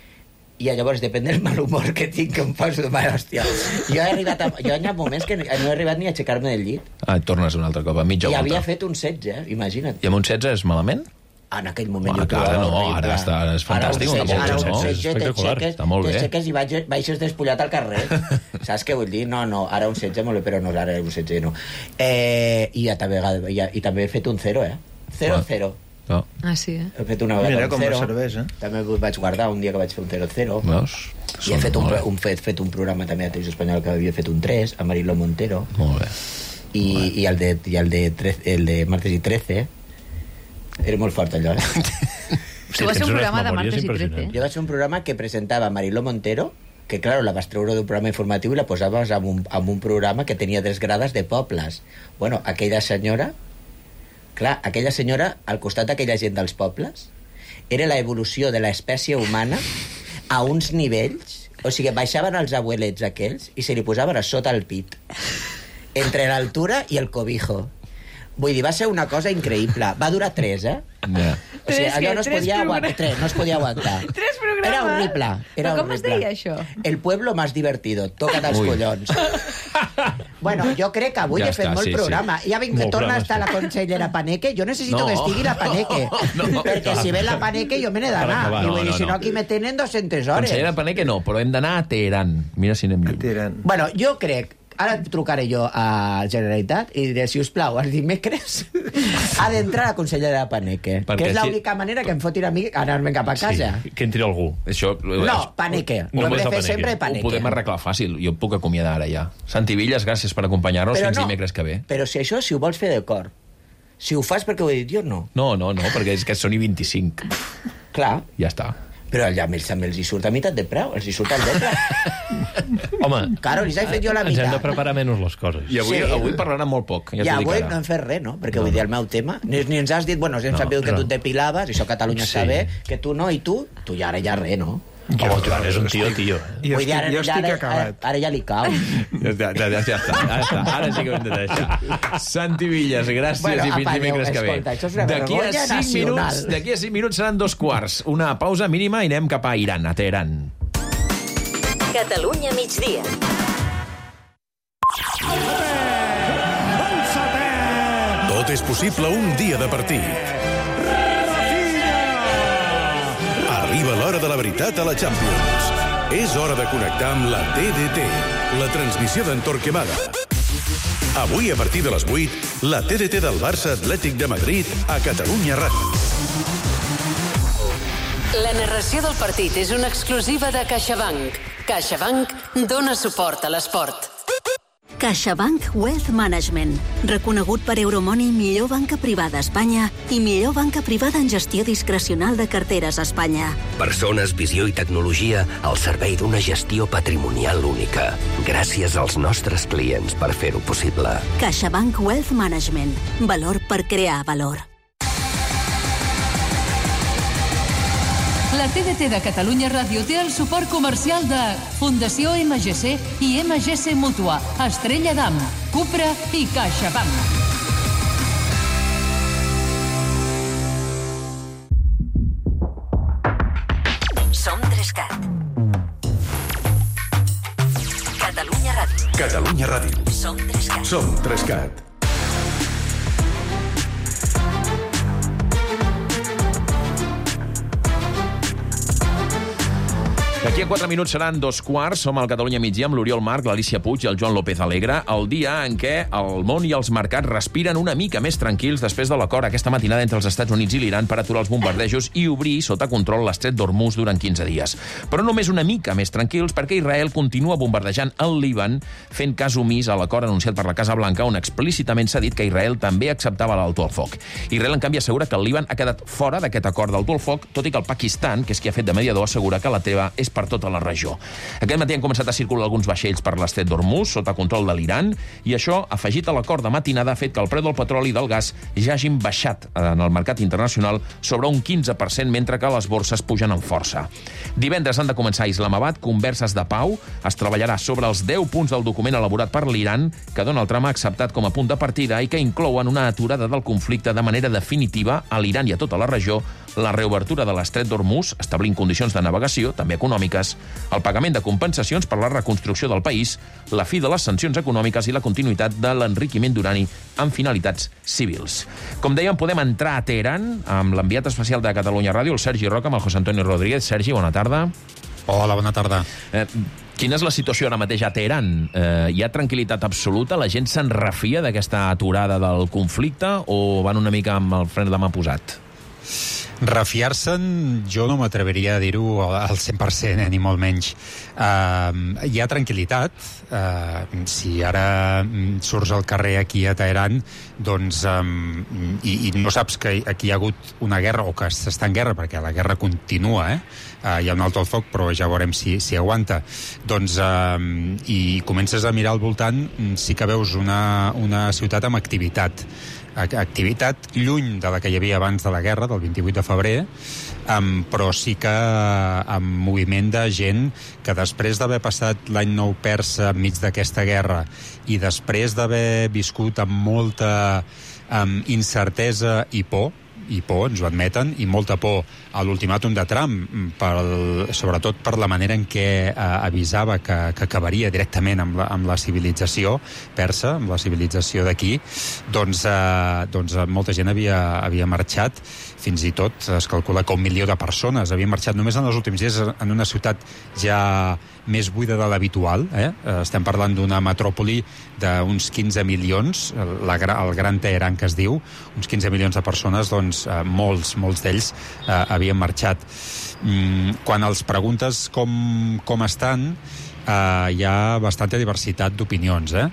i llavors, depèn del mal humor que tinc, que em poso de mal, hòstia. Jo he arribat a, jo hi ha moments que no he arribat ni a aixecar-me del llit. Ah, et tornes un altre cop, a mitja I volta. havia fet un setze, eh? Imagina't. I amb un setze és malament? En aquell moment Ah, jo ho clar, trobava no, horrible. ara està- és fantàstic, Ara un un setze, ara setze, un no? setze, És espectacular, t'aixeques- està molt bé. T'aixeques i baixes, baixes despullat al carrer. Saps què vull dir? No, no, ara un setze molt bé, però no, ara un setze no. Eh, i, a vegada, i, i també he fet un zero, eh? Zero, Ah. zero. No. Ah, sí, eh? He fet una vegada Mira un com la zero. cervesa. També ho vaig guardar un dia que vaig fer un zero zero. Veus? I he fet un, Molt bé. un, fet, fet un programa també a Televisió Espanyola que havia fet un tres, a Marilo Montero. Molt bé. I, i el de, i el de, trece, el de Martes i trece era molt fort allò, eh? Tu vas fer un tens unes programa de memòries martes i trece. impressionants. Jo vaig fer un programa que presentava Mariló Montero, que, claro, la vas treure d'un programa informatiu i la posaves en un, en un programa que tenia tres grades de pobles. Bueno, aquella senyora... Clar, aquella senyora, al costat d'aquella gent dels pobles, era la evolució de l'espècie humana a uns nivells... O sigui, baixaven els abuelets aquells i se li posaven a sota el pit. Entre l'altura i el cobijo. Vull dir, va ser una cosa increïble. Va durar tres, eh? Yeah. O sigui, Tres allò què? no es Tres podia aguantar. programes? Tres, no es podia aguantar. Tres programes? Era horrible. Era Però com es horrible. deia, això? El pueblo más divertido. Toca dels Ui. collons. Bueno, jo crec que avui Ja he fet està, molt sí, sí. programa. Ja vinc, Molt torna a programa, estar sí. la consellera Paneque. Jo necessito No. que estigui la Paneque. No, perquè clar. si ve la Paneque jo me n'he Per d'anar. acabar. I vull No, dir, no, si no, no. aquí me tenen dues-centes hores. Consellera Paneque no, però hem d'anar a Teheran. Mira si anem lluny. Tenen. Bueno, jo crec... Ara trucaré jo a Generalitat i diré, si us plau, els dimecres ha d'entrar la consellera de Paneque, Perquè que és si- l'única manera que em fotin a mi anar-me cap a casa. Sí, que entri algú. Això, No, Paneque. No Ho hem només de el fer Paneque. sempre ho Paneque. podem arreglar fàcil. Jo em puc acomiadar ara ja. Santi Villas, gràcies per acompanyar-nos Però fins no. dimecres que ve. Però si això, si ho vols fer de cor, si ho fas perquè ho he dit jo, no. No, no, no, perquè és que són i vint-i-cinc. Clar, Ja està. però allà més també els hi surt a meitat de preu, els hi surt al doble. Home, Claro, li he fet jo la ens hem de meitat. preparar menys les coses. I avui, Sí. avui parlarà molt poc. Ja I t'ho dic avui ara. no hem fet res, no? Perquè vull dir, el meu tema... Ni, ni ens has dit, bueno, ens hem No, sabut que clar. tu et depilaves, i això a Catalunya Sí. està bé, que tu no, i tu, tu ja ara ja res, no? Home, Joan és un tio, tio. I Vull dir, estic, jo estic ara, acabat. ara, ara ja li cau. Ja, està, ja, ja, ja, està, ja està. Ara sí que ho hem de deixar. Santi Villas, gràcies Bueno, i fins apa, dimecres que ve. escolta, això és una D'aquí a vergonya cinc nacional. minuts, d'aquí a cinc minuts seran dos quarts. Una pausa mínima i anem cap a Iran, a Teheran. Catalunya migdia. Tot és possible un dia de partit. Arriba l'hora de la veritat a la Champions. És hora de connectar amb la T D T, la transmissió d'en Torquemada. Avui, a partir de les vuit, la T D T del Barça Atlètic de Madrid a Catalunya Ràdio. La narració del partit és una exclusiva de CaixaBank. CaixaBank dona suport a l'esport. CaixaBank Wealth Management, reconegut per Euromoney millor banca privada a Espanya i millor banca privada en gestió discrecional de carteres a Espanya. Persones, visió i tecnologia al servei d'una gestió patrimonial única. Gràcies als nostres clients per fer-ho possible. CaixaBank Wealth Management, valor per crear valor. La T D T de Catalunya Ràdio té el suport comercial de Fundació M G C i M G C Mútua, Estrella d'Am, Cupra i CaixaBank. Som Trescat. Catalunya Ràdio. Catalunya Ràdio. Som Trescat. Som Trescat. D'aquí a quatre minuts seran dos quarts. Som al Catalunya migdia amb l'Oriol Marc, l'Alícia Puig i el Joan López Alegre, el dia en què el món i els mercats respiren una mica més tranquils després de l'acord aquesta matinada entre els Estats Units i l'Iran per aturar els bombardejos i obrir sota control l'estret d'Hormuz durant quinze dies. Però només una mica més tranquils perquè Israel continua bombardejant el Líban, fent cas omís a l'acord anunciat per la Casa Blanca, on explícitament s'ha dit que Israel també acceptava l'alto al foc. Israel, en canvi, assegura que el Líban ha quedat fora d'aquest acord d'alto al foc, tot i que el Pakistan, que és qui ha fet de mediador, assegura que la treva és per tota la regió. Aquest matí han començat a circular alguns vaixells per l'estret d'Hormuz, sota control de l'Iran, i això, afegit a l'acord de matinada, ha fet que el preu del petroli i del gas ja hagin baixat en el mercat internacional sobre un quinze per cent, mentre que les borses pugen amb força. Divendres han de començar a Islamabad converses de pau. Es treballarà sobre els deu punts del document elaborat per l'Iran, que Donald Trump ha acceptat com a punt de partida i que inclouen una aturada del conflicte de manera definitiva a l'Iran i a tota la regió, la reobertura de l'estret d'Hormuz, establint condicions de navegació, també econòmiques, el pagament de compensacions per la reconstrucció del país, la fi de les sancions econòmiques i la continuïtat de l'enriquiment d'urani amb finalitats civils. Com dèiem, podem entrar a Teheran amb l'enviat especial de Catalunya Ràdio, el Sergi Roca, amb el José Antonio Rodríguez. Sergi, bona tarda. Hola, bona tarda. Eh, quina és la situació ara mateix a Teheran? Eh, hi ha tranquil·litat absoluta? La gent se'n refia d'aquesta aturada del conflicte o van una mica amb el fren de mà posat? Refiar-se'n, jo no m'atreviria a dir-ho al cent per cent, eh, ni molt menys. Uh, hi ha tranquil·litat. Uh, si ara surts al carrer aquí a Teheran, doncs, um, i, i no saps que aquí hi ha hagut una guerra, o que s'està en guerra, perquè la guerra continua, eh? Uh, hi ha un alto al foc, però ja veurem si, si aguanta. Doncs, um, i comences a mirar al voltant, sí que veus una, una ciutat amb activitat. Activitat lluny de la que hi havia abans de la guerra, del vint-i-vuit de febrer, um, però sí que amb moviment de gent que després d'haver passat l'any nou persa enmig d'aquesta guerra i després d'haver viscut amb molta um, incertesa i por, i por, ens ho admeten, i molta por a l'ultimàtum de Trump, pel, sobretot per la manera en què eh, avisava que, que acabaria directament amb la, amb la civilització persa, amb la civilització d'aquí, doncs, eh, doncs molta gent havia, havia marxat, fins i tot es calcula que un milió de persones havien marxat només en els últims dies en una ciutat ja més buida de l'habitual. Eh? Estem parlant d'una metròpoli d'uns quinze milions, la, el Gran Teheran que es diu, uns quinze milions de persones, doncs eh, molts, molts d'ells eh, havien marxat. Mm, quan els preguntes com, com estan, eh, hi ha bastanta diversitat d'opinions. Eh?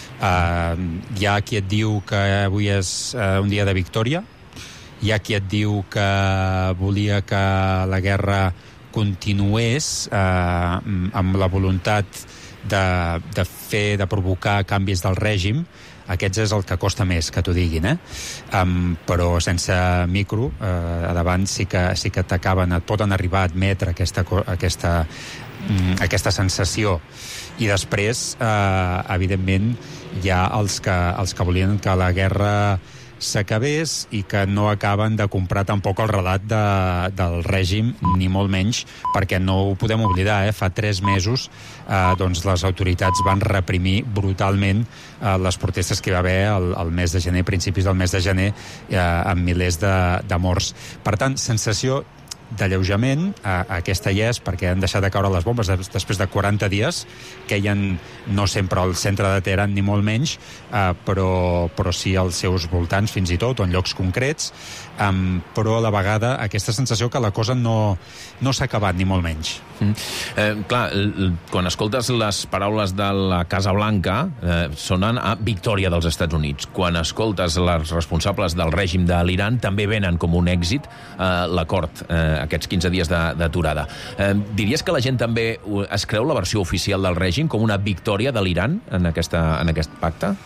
Eh, hi ha qui et diu que avui és eh, un dia de victòria, hi ha qui et diu que volia que la guerra continués eh, amb la voluntat de, de fer, de provocar canvis del règim, aquests és el que costa més, que t'ho diguin, eh? Um, però sense micro, eh, a davant sí que, sí que t'acaben, et poden arribar a admetre aquesta, aquesta, mm, aquesta sensació. I després, eh, evidentment, hi ha els que, els que volien que la guerra s'acabés i que no acaben de comprar tampoc el relat de, del règim, ni molt menys, perquè no ho podem oblidar, eh? Fa tres mesos eh, doncs les autoritats van reprimir brutalment eh, les protestes que hi va haver el, el mes de gener, principis del mes de gener, eh, amb milers de, de morts. Per tant, sensació d'alleujament, eh, aquesta hi és, perquè han deixat de caure les bombes després de quaranta dies, queien no sempre al centre de Teheran ni molt menys, eh, però, però sí als seus voltants fins i tot, o en llocs concrets, eh, però a la vegada aquesta sensació que la cosa no, no s'ha acabat ni molt menys. Mm. Eh, clar, quan escoltes les paraules de la Casa Blanca eh, sonen a victòria dels Estats Units. Quan escoltes les responsables del règim de l'Iran també venen com un èxit eh, l'acord, eh, aquests quinze dies d'aturada. Eh, diries que la gent també es creu la versió oficial del règim com una victòria de l'Iran en, aquesta, en aquest pacte?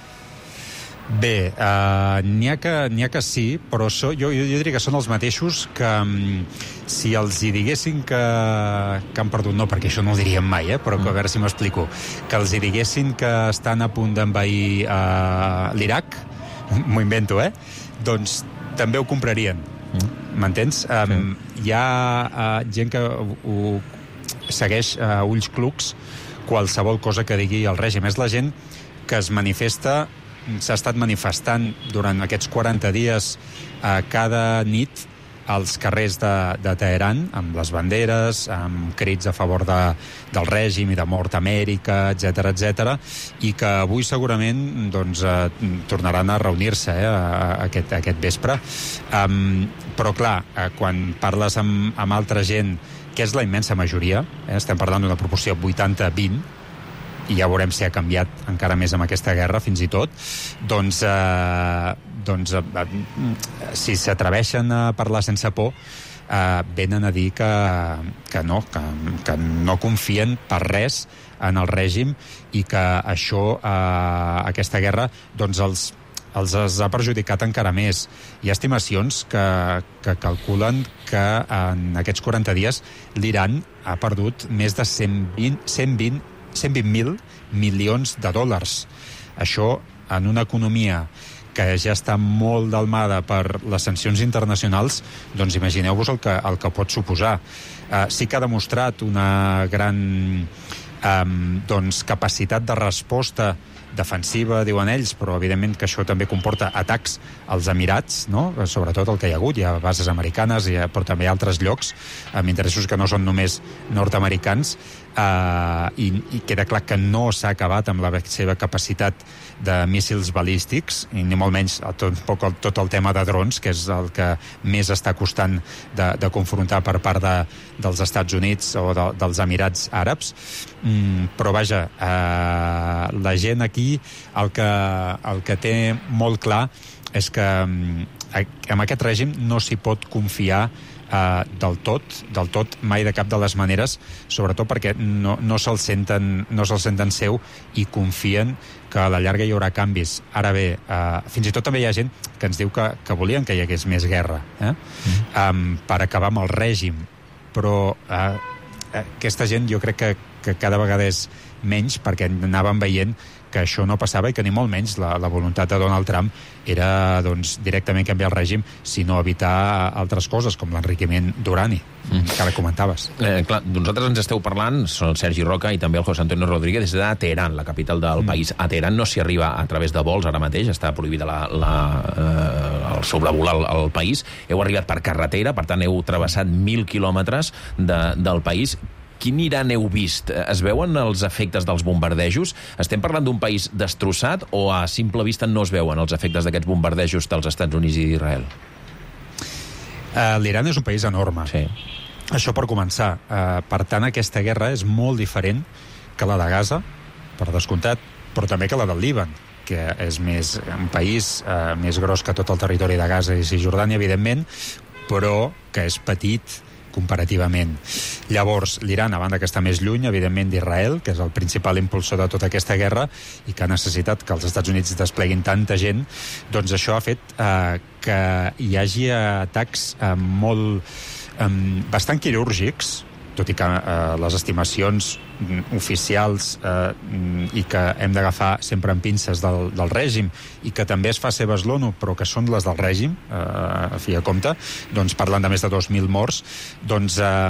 Bé, uh, n'hi ha, ha que sí, però so, jo, jo diria que són els mateixos que um, si els hi diguessin que, que han perdut, no, perquè això no ho diríem mai, eh, però que, a veure si m'explico, que els hi diguessin que estan a punt d'envair uh, l'Iraq, m'ho invento, eh, doncs també ho comprarien. M'entens? Um, sí. Hi ha uh, gent que ho, ho segueix a uh, ulls clucs qualsevol cosa que digui el règim. És la gent que es manifesta, s'ha estat manifestant durant aquests quaranta dies eh, cada nit als carrers de, de Teheran, amb les banderes, amb crits a favor de, del règim i de mort a Amèrica, etcètera, etcètera, i que avui segurament doncs, eh, tornaran a reunir-se eh, aquest, aquest vespre. Um, però clar, eh, quan parles amb, amb altra gent, que és la immensa majoria, eh, estem parlant d'una proporció vuitanta vint, i ja veurem si ha canviat encara més amb aquesta guerra, fins i tot, doncs, eh, doncs eh, si s'atreveixen a parlar sense por, eh, venen a dir que, que no, que, que no confien per res en el règim i que això, eh, aquesta guerra, doncs els, els ha perjudicat encara més. Hi ha estimacions que, que calculen que en aquests quaranta dies l'Iran ha perdut més de cent vint mil milions de dòlars. Això, en una economia que ja està molt delmada per les sancions internacionals, doncs imagineu-vos el que, el que pot suposar. Uh, sí que ha demostrat una gran um, doncs, capacitat de resposta defensiva, diuen ells, però evidentment que això també comporta atacs als Emirats, no? Sobretot el que hi ha hagut, hi ha bases americanes, hi ha, però també hi ha altres llocs amb interessos que no són només nord-americans, eh, i, i queda clar que no s'ha acabat amb la seva capacitat de míssils balístics, i ni molt menys tot, tot el tema de drons, que és el que més està costant de, de confrontar per part de, dels Estats Units o de, dels Emirats Àrabs. Mm, però vaja, eh, la gent aquí el que, el que té molt clar és que amb aquest règim no s'hi pot confiar eh, del tot, del tot, mai de cap de les maneres, sobretot perquè no, no se'l senten, no se'l senten seu i confien que a la llarga hi haurà canvis. Ara bé, eh, fins i tot també hi ha gent que ens diu que, que volien que hi hagués més guerra, eh? Mm. um, per acabar amb el règim, però eh, aquesta gent jo crec que, que cada vegada és menys, perquè anàvem veient que això no passava i que ni molt menys la, la voluntat de Donald Trump era doncs, directament canviar el règim, sinó evitar altres coses, com l'enriquiment d'urani, mm. que ara comentaves. Eh, clar, vosaltres ens esteu parlant, són el Sergi Roca i també el José Antonio Rodríguez, des de Teheran, la capital del mm. país. A Teheran no s'hi arriba a través de vols ara mateix, està prohibida la, la, eh, el sobrevolar el, el país. Heu arribat per carretera, per tant heu travessat mil quilòmetres de, del país. Quin Iran heu vist? Es veuen els efectes dels bombardejos? Estem parlant d'un país destrossat o a simple vista no es veuen els efectes d'aquests bombardejos dels Estats Units i d'Israel? Uh, L'Iran és un país enorme. Sí. Això per començar. Uh, per tant, aquesta guerra és molt diferent que la de Gaza, per descomptat, però també que la del Líban, que és més un país uh, més gros que tot el territori de Gaza i Cisjordània, evidentment, però que és petit comparativament. Llavors, l'Iran, a banda que està més lluny, evidentment, d'Israel, que és el principal impulsor de tota aquesta guerra i que ha necessitat que els Estats Units despleguin tanta gent, doncs això ha fet eh, que hi hagi atacs eh, molt... Eh, bastant quirúrgics, tot i que eh, les estimacions oficials eh, i que hem d'agafar sempre amb pinces del, del règim i que també es fa seves l'ONU, però que són les del règim, eh, a fi de compte, doncs parlen de més de dos mil morts, doncs eh,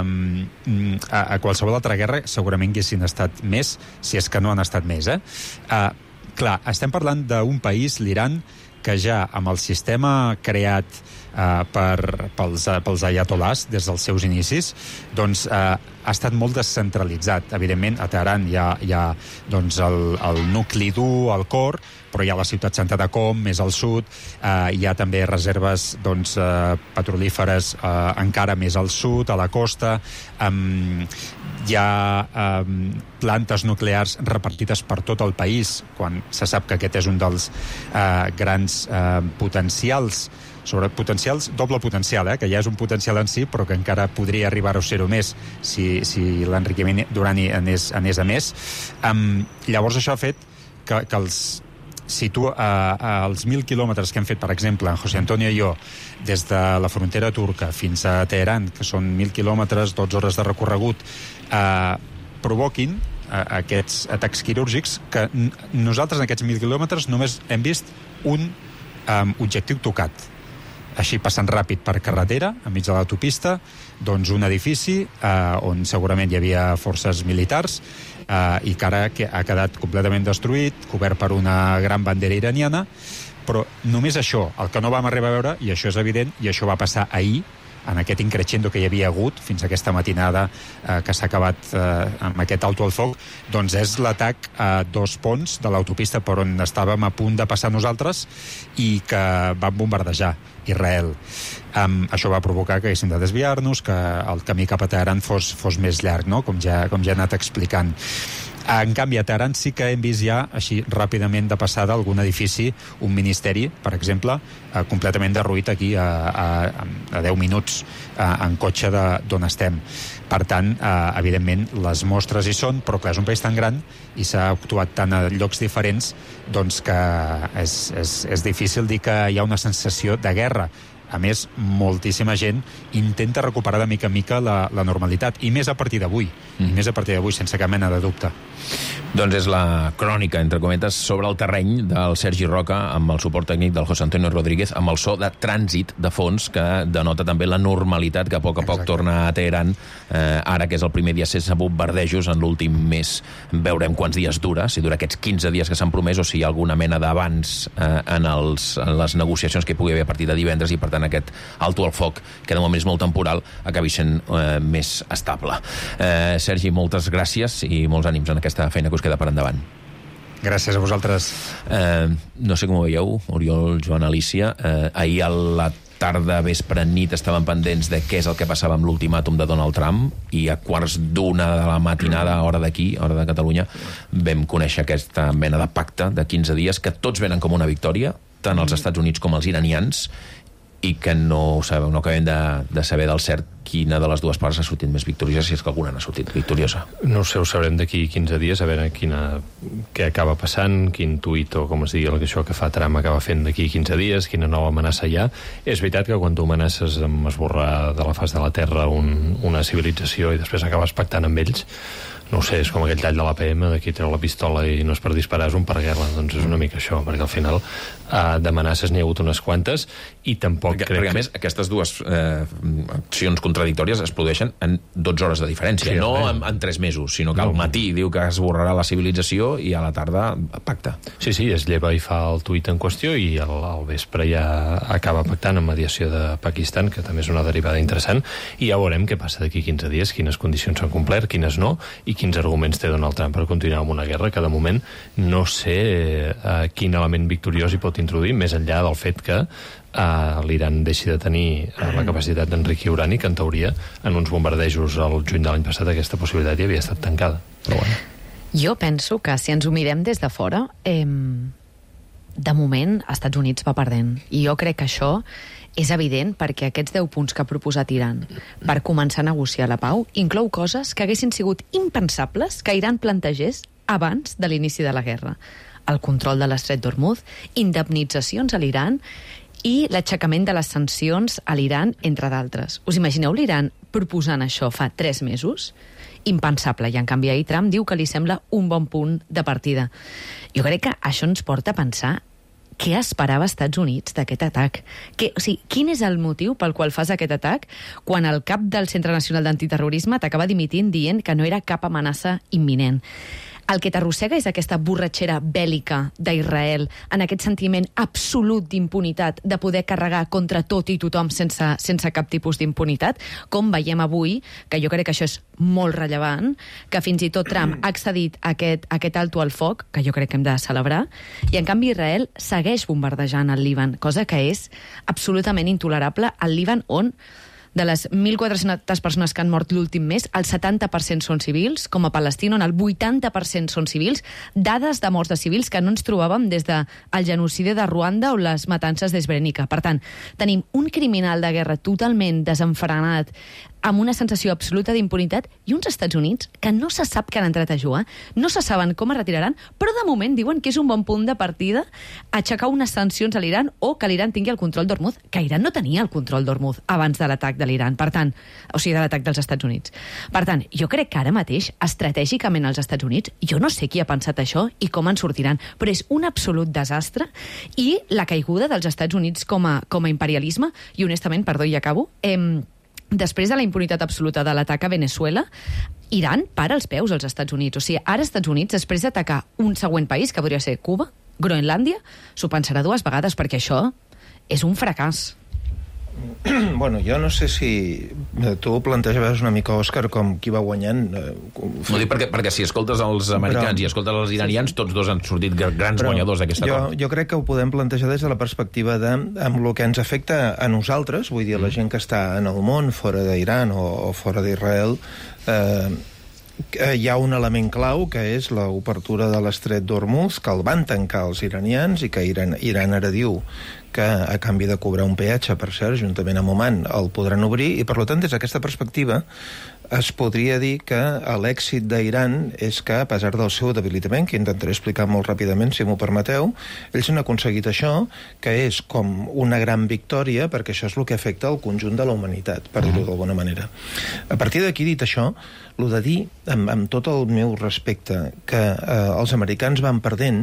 a, a qualsevol altra guerra segurament haguessin estat més, si és que no han estat més. Eh? Eh, clar, estem parlant d'un país, l'Iran, que ja amb el sistema creat uh, per, pels, pels ayatolás des dels seus inicis, doncs uh, ha estat molt descentralitzat. Evidentment, a Teheran hi ha, hi ha doncs, el, el nucli dur, el cor, però hi ha la ciutat santa de Qom, més al sud, eh, hi ha també reserves doncs, eh, petrolíferes eh, encara més al sud, a la costa, um, hi ha um, plantes nuclears repartides per tot el país, quan se sap que aquest és un dels eh, grans eh, potencials, sobre potencials, doble potencial, eh? Que ja és un potencial en si, però que encara podria arribar a ser-ho més si, si l'enriquiment d'urani anés, anés a més. Um, llavors això ha fet que, que els si tu eh, els mil quilòmetres que hem fet, per exemple, en José Antonio i jo, des de la frontera turca fins a Teheran, que són mil quilòmetres, dotze hores de recorregut, eh, provoquin eh, aquests atacs quirúrgics que nosaltres en aquests mil quilòmetres només hem vist un eh, objectiu tocat. Així passant ràpid per carretera, enmig de l'autopista, doncs un edifici eh, on segurament hi havia forces militars eh, i que ara ha quedat completament destruït, cobert per una gran bandera iraniana, però només això, el que no vam arribar a veure, i això és evident, i això va passar ahir, en aquest increixendo que hi havia hagut fins a aquesta matinada eh, que s'ha acabat eh, amb aquest alto al foc, doncs és l'atac a dos ponts de l'autopista per on estàvem a punt de passar nosaltres i que van bombardejar Israel. Um, això va provocar que haguéssim de desviar-nos, que el camí cap a Teheran fos, fos més llarg, no? com, ja, com ja he anat explicant. En canvi, a Teheran sí que hem vist ja, així ràpidament de passada, algun edifici, un ministeri, per exemple, eh, completament derruït aquí a, a, a deu minuts eh, en cotxe d'on estem. Per tant, eh, evidentment, les mostres hi són, però clar, és un país tan gran i s'ha actuat tant a llocs diferents doncs que és, és, és difícil dir que hi ha una sensació de guerra. A més, moltíssima gent intenta recuperar de mica en mica la, la normalitat, i més a partir d'avui, mm. i més a partir d'avui, sense cap mena de dubte. Doncs és la crònica, entre cometes, sobre el terreny del Sergi Roca, amb el suport tècnic del José Antonio Rodríguez, amb el so de trànsit de fons, que denota també la normalitat que a poc a poc Exacte. torna a Teheran, eh, ara que és el primer dia sense bombardejos, en l'últim mes veurem quants dies dura, si dura aquests quinze dies que s'han promès, o si hi ha alguna mena d'abans eh, en, els, en les negociacions que hi pugui haver a partir de divendres, i per tant aquest alto al foc, que de moment és molt temporal, acabi sent eh, més estable. Eh, Sergi, moltes gràcies i molts ànims en aquesta feina que us queda per endavant. Gràcies a vosaltres. Eh, no sé com ho veieu, Oriol, Joan, Alicia. Eh, ahir a la tarda, vespre, nit, estaven pendents de què és el que passava amb l'ultimàtum de Donald Trump, i a quarts d'una de la matinada, hora d'aquí, hora de Catalunya, vam conèixer aquesta mena de pacte de quinze dies, que tots venen com una victòria, tant els Estats Units com els iranians, i que no, sabeu, no acabem de, de saber del cert quina de les dues parts ha sortit més victoriosa, si és que alguna n'ha sortit victoriosa. No ho sé, ho sabrem d'aquí quinze dies, a veure quina, què acaba passant, quin tuit o com es digui, això que fa Trump acaba fent d'aquí quinze dies, quina nova amenaça hi ha. És veritat que quan tu amenaces amb esborrar de la faç de la Terra un, una civilització i després acabes pactant amb ells, no ho sé, és com aquell tall de l'A P M, de qui treu la pistola i no és per disparar, és un per guerra. Doncs és una mica això, perquè al final eh, d'amenaces n'hi ha hagut unes quantes, i tampoc perquè, crec... Perquè, a més, aquestes dues eh, accions contradictòries es produeixen en dotze hores de diferència, sí, no en, en tres mesos, sinó que no. Al matí diu que esborrarà la civilització i a la tarda pacta. Sí, sí, es lleva i fa el tuit en qüestió, i al, al vespre ja acaba pactant en mediació de Pakistan, que també és una derivada interessant, i ja veurem què passa d'aquí quinze dies, quines condicions s'han complert, quines no, i quins arguments té Donald Trump per continuar amb una guerra que de moment no sé eh, quin element victoriós hi pot introduir, més enllà del fet que eh, l'Iran deixi de tenir eh, la capacitat d'enriquir urani, que en teoria en uns bombardejos al juny de l'any passat aquesta possibilitat ja havia estat tancada. Però bueno. Jo penso que si ens ho mirem des de fora, eh, de moment, als Estats Units va perdent. I jo crec que això és evident perquè aquests deu punts que ha proposat Iran per començar a negociar la pau inclou coses que haguessin sigut impensables que Iran plantegés abans de l'inici de la guerra. El control de l'estret d'Hormuz, indemnitzacions a l'Iran i l'aixecament de les sancions a l'Iran, entre d'altres. Us imagineu l'Iran proposant això fa tres mesos? Impensable. I en canvi ahir Trump diu que li sembla un bon punt de partida. Jo crec que això ens porta a pensar què esperava Estats Units d'aquest atac. Que, o sigui, quin és el motiu pel qual fas aquest atac quan el cap del Centre Nacional d'Antiterrorisme t'acaba dimitint dient que no era cap amenaça imminent? El que t'arrossega és aquesta borratxera bèl·lica d'Israel, en aquest sentiment absolut d'impunitat, de poder carregar contra tot i tothom sense, sense cap tipus d'impunitat, com veiem avui, que jo crec que això és molt rellevant, que fins i tot Trump ha accedit a aquest, a aquest alto al foc, que jo crec que hem de celebrar, i en canvi Israel segueix bombardejant el Líban, cosa que és absolutament intolerable al Líban, on de les mil quatre-centes persones que han mort l'últim mes, el setanta per cent són civils, com a Palestina, on el vuitanta per cent són civils, dades de morts de civils que no ens trobàvem des del genocidi de Ruanda o les matances d'Esbrenica. Per tant, tenim un criminal de guerra totalment desenfrenat, amb una sensació absoluta d'impunitat, i uns Estats Units que no se sap que han entrat a jugar, no se saben com es retiraran, però de moment diuen que és un bon punt de partida aixecar unes sancions a l'Iran o que l'Iran tingui el control d'Hormuz, que Iran no tenia el control d'Hormuz abans de l'atac de l'Iran, per tant, o sigui, de l'atac dels Estats Units. Per tant, jo crec que ara mateix, estratègicament als Estats Units, jo no sé qui ha pensat això i com en sortiran, però és un absolut desastre, i la caiguda dels Estats Units com a, com a imperialisme, i honestament, perdó, i acabo, eh, després de la impunitat absoluta de l'atac a Venezuela, Iran para els peus als Estats Units. O sigui, ara Estats Units, després d'atacar un següent país, que podria ser Cuba, Groenlàndia, s'ho pensarà dues vegades, perquè això és un fracàs. Bueno, jo no sé si tu plantejaves una mica, Òscar, com qui va guanyant. No dic perquè, perquè si escoltes els americans però, i escoltes els iranians, tots dos han sortit grans però, guanyadors d'aquesta cosa. Jo crec que ho podem plantejar des de la perspectiva de amb el que ens afecta a nosaltres, vull dir, a la gent que està en el món, fora d'Iran o, o fora d'Israel, eh, hi ha un element clau, que és l'obertura de l'estret d'Hormuz, que el van tancar els iranians i que Iran, Iran ara diu que a canvi de cobrar un peatge, per cert, juntament amb Oman, el podran obrir, i per tant, des d'aquesta perspectiva, es podria dir que l'èxit d'Iran és que, a pesar del seu debilitament, que intentaré explicar molt ràpidament, si m'ho permeteu, ells han aconseguit això, que és com una gran victòria, perquè això és el que afecta el conjunt de la humanitat, per dir-ho d'alguna manera. A partir d'aquí, dit això, el de dir, amb, amb tot el meu respecte, que eh, els americans van perdent,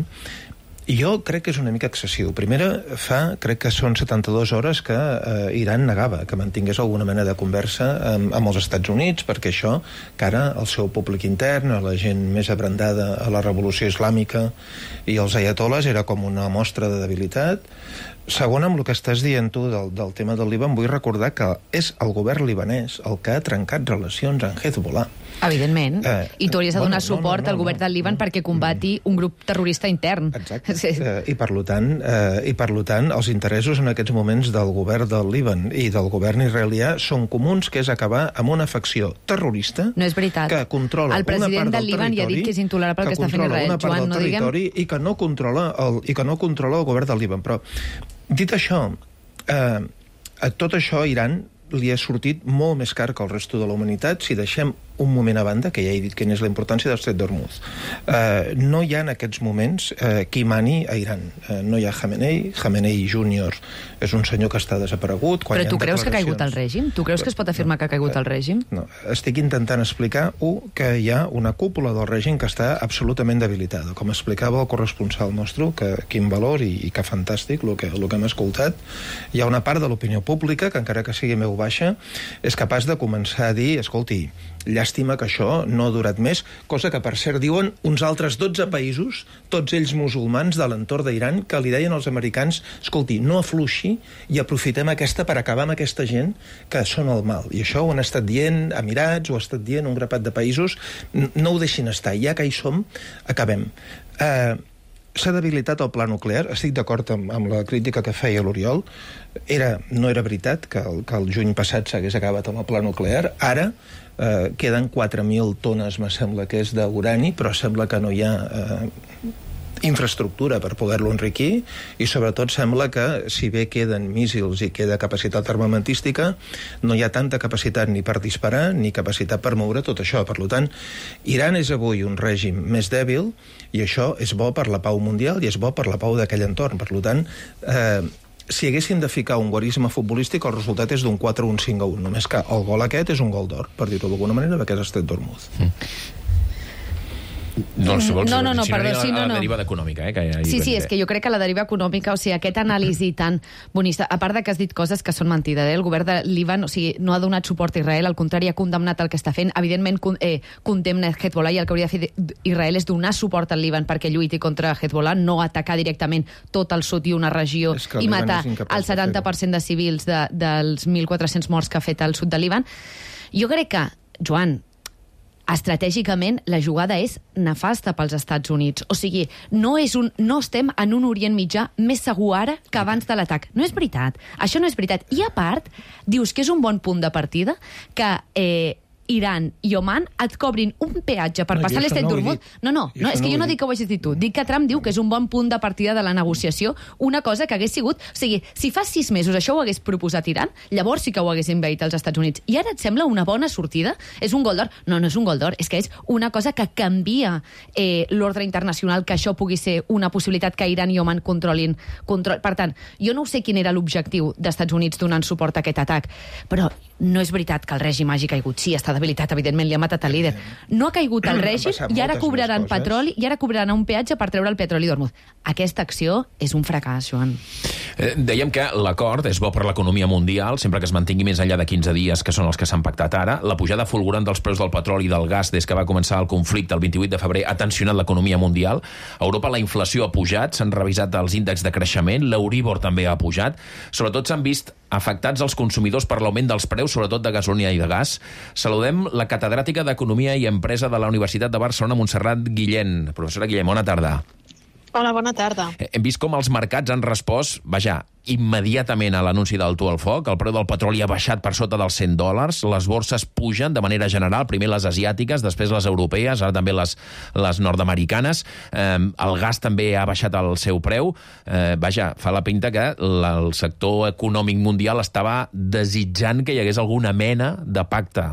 jo crec que és una mica excessiu. Primera, fa, crec que són setanta-dues hores que eh, Iran negava que mantingués alguna mena de conversa amb, amb els Estats Units, perquè això, que ara el seu públic intern, a la gent més abrandada a la revolució islàmica i els ayatoles, era com una mostra de debilitat. Segon, amb el que estàs dient tu del, del tema del Líban, vull recordar que és el govern libanès el que ha trencat relacions amb Hezbollah. Evidentment. Eh, I tu hauries de donar bueno, suport no, no, no, al govern del Líban no, perquè combati un grup terrorista intern. Exacte. Sí. Eh, I, per tant, eh, I per tant, els interessos en aquests moments del govern del Líban i del govern israelià són comuns, que és acabar amb una facció terrorista no és veritat. Que controla el una part del territori... El president del Líban ja ha dit que és intolerable el que, que està fent Israel. Una part Joan, del no territori diguem... i que no controla el, i que no controla el govern del Líban. Però, dit això, eh, a tot això Iran li ha sortit molt més car que el resto de la humanitat si deixem un moment a banda, que ja he dit quina és la importància del Estret d'Hormuz. Eh, no hi ha en aquests moments eh, qui mani a Iran. Eh, no hi ha Khamenei. Khamenei júnior és un senyor que està desaparegut. Quan Però tu creus que ha caigut el règim? Tu creus que es pot afirmar que ha caigut el règim? No, estic intentant explicar, un, que hi ha una cúpula del règim que està absolutament debilitada. Com explicava el corresponsal nostre, que quin valor i, i que fantàstic el que, el que hem escoltat, hi ha una part de l'opinió pública que, encara que sigui meu baixa, és capaç de començar a dir, escolti, llàstima que això no ha durat més, cosa que, per cert, diuen uns altres dotze països, tots ells musulmans de l'entorn d'Iran, que li deien als americans, escolti, no afluixi i aprofitem aquesta per acabar amb aquesta gent que són el mal. I això ho han estat dient Emirats, ho ha estat dient un grapat de països, no ho deixin estar, ja que hi som, acabem. Eh... S'ha debilitat el pla nuclear, estic d'acord amb, amb la crítica que feia l'Oriol, era, no era veritat que el, que el juny passat s'hagués acabat amb el pla nuclear, ara eh, queden quatre mil tones, me sembla que és d'urani, però sembla que no hi ha eh, infraestructura per poder-lo enriquir, i sobretot sembla que, si bé queden míssils i queda capacitat armamentística, no hi ha tanta capacitat ni per disparar ni capacitat per moure tot això. Per tant, Iran és avui un règim més dèbil, i això és bo per la pau mundial i és bo per la pau d'aquell entorn. Per tant, eh, si haguessin de ficar un guarisme futbolístic, el resultat és d'un quatre o un cinc a un, només que el gol aquest és un gol d'or, per dir-ho d'alguna manera, perquè és Estret d'Ormuz. Mm. Doncs, si vols, no, no, no, si perdó, no, sí, no, la no. deriva econòmica, eh? Que ja sí, sí, és que jo crec que la deriva econòmica, o sigui, aquest anàlisi tan bonista, a part de que has dit coses que són mentida, eh? El govern de Líban, o sigui, no ha donat suport a Israel, al contrari, ha condemnat el que està fent, evidentment eh, condemna Hezbollah, i el que hauria de fer Israel és donar suport al Líban perquè lluiti contra Hezbollah, no atacar directament tot el sud i una regió i matar el setanta per cent de civils de, dels mil quatre-cents morts que ha fet el sud de Líban. Jo crec que, Joan, estratègicament la jugada és nefasta pels Estats Units. O sigui, no, és un, no estem en un Orient Mitjà més segur ara que abans de l'atac. No és veritat. Això no és veritat. I a part, dius que és un bon punt de partida que eh, Iran i Oman et cobrin un peatge per no, passar l'Estret no d'Ormuz. No, no, no, és que jo no dic que ho hagis dit tu. Dic que Trump diu que és un bon punt de partida de la negociació, una cosa que hagués sigut... O sigui, si fa sis mesos això ho hagués proposat Iran, llavors sí que ho haguessin veït als Estats Units. I ara et sembla una bona sortida? És un gol d'or? No, no és un gol d'or. És que és una cosa que canvia eh, l'ordre internacional, que això pugui ser una possibilitat que Iran i Oman controlin. Control... Per tant, jo no sé quin era l'objectiu d'Estats Units donant suport a aquest atac, però no és veritat que el règim hagi caigut. Sí, està debilitat, evidentment, li ha matat el líder. No ha caigut el règim i ara cobraran petroli i ara cobraran un peatge per treure el petroli d'Ormuz. Aquesta acció és un fracàs, Joan. Eh, dèiem que l'acord és bo per l'economia mundial, sempre que es mantingui més enllà de quinze dies, que són els que s'han pactat ara. La pujada fulgurant dels preus del petroli i del gas des que va començar el conflicte el vint-i-vuit de febrer ha tensionat l'economia mundial. A Europa la inflació ha pujat, s'han revisat els índexs de creixement, l'Euríbor també ha pujat. Sobretot s'han vist afectats els consumidors per l'augment dels preus, sobretot de gasolina i de gas. Saludem la catedràtica d'Economia i Empresa de la Universitat de Barcelona, Montserrat Guillén. Professora Guillén, bona tarda. Hola, bona tarda. Hem vist com els mercats han respost, vaja, immediatament a l'anunci d'alto al foc. El preu del petroli ha baixat per sota dels cent dòlars. Les borses pugen de manera general, primer les asiàtiques, després les europees, ara també les, les nord-americanes. Eh, el gas també ha baixat el seu preu. Eh, vaja, fa la pinta que la, el sector econòmic mundial estava desitjant que hi hagués alguna mena de pacte.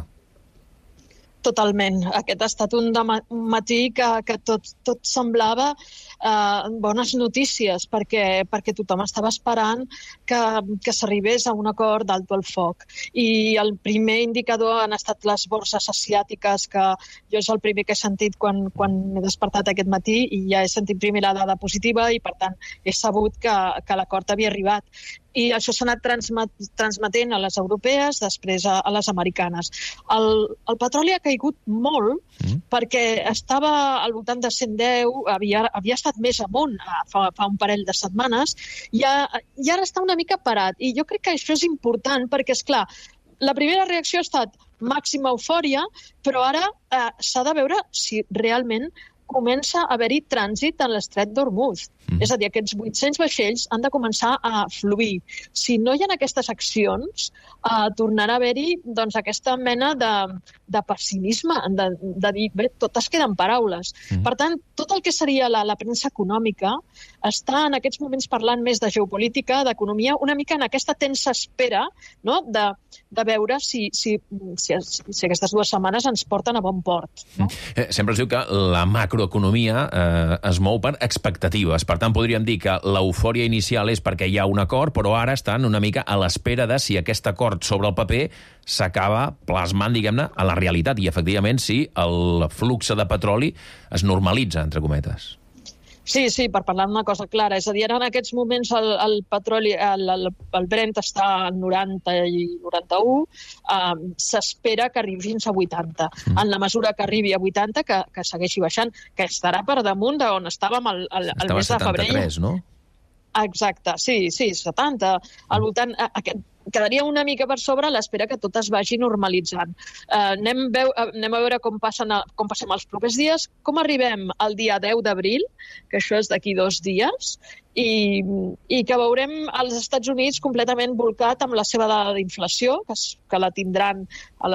Totalment. Aquest ha estat un, un matí que, que tot, tot semblava eh, bones notícies, perquè, perquè tothom estava esperant que, que s'arribés a un acord d'alto al foc. I el primer indicador han estat les borses asiàtiques, que jo és el primer que he sentit quan, quan he despertat aquest matí, i ja he sentit primer la dada positiva i, per tant, he sabut que, que l'acord havia arribat. I això s'ha anat transmet, transmetent a les europees, després a, a les americanes. El, el petroli ha caigut molt mm. perquè estava al voltant de cent deu, havia, havia estat més amunt fa, fa un parell de setmanes, i, a, i ara està una mica parat. I jo crec que això és important perquè, és clar, la primera reacció ha estat màxima eufòria, però ara eh, s'ha de veure si realment comença a haver-hi trànsit en l'Estret d'Ormuz. Mm. És a dir, aquests vuit-cents vaixells han de començar a fluir. Si no hi ha aquestes accions, eh, tornarà a haver-hi doncs, aquesta mena de, de pessimisme, de, de dir, bé, totes queden paraules. Mm. Per tant, tot el que seria la, la premsa econòmica està en aquests moments parlant més de geopolítica, d'economia, una mica en aquesta tensa espera, no?, de, de veure si, si, si, si aquestes dues setmanes ens porten a bon port. No? Mm. Eh, sempre es diu que la macroeconomia eh, es mou per expectatives. Per tant, podríem dir que l'eufòria inicial és perquè hi ha un acord, però ara estan una mica a l'espera de si aquest acord sobre el paper s'acaba plasmant, diguem-ne, a la realitat, i efectivament si el flux de petroli es normalitza, entre cometes. Sí, sí, per parlar d'una cosa clara. És a dir, ara en aquests moments el, el petroli, el, el, el Brent està al noranta i noranta-u, um, s'espera que arribi fins a vuitanta. Mm. En la mesura que arribi a vuitanta, que, que segueixi baixant, que estarà per damunt d'on estàvem el, el, el mes de febrer. Estava a setanta-tres, no? Exacte, sí, sí, setanta. Al voltant, aquest, quedaria una mica per sobre a l'espera que tot es vagi normalitzant. Uh, anem, veu, uh, anem a veure com, passen a, com passem els propers dies, com arribem al dia deu d'abril, que això és d'aquí dos dies, i, i que veurem als Estats Units completament volcat amb la seva dada d'inflació, que, que la tindran a les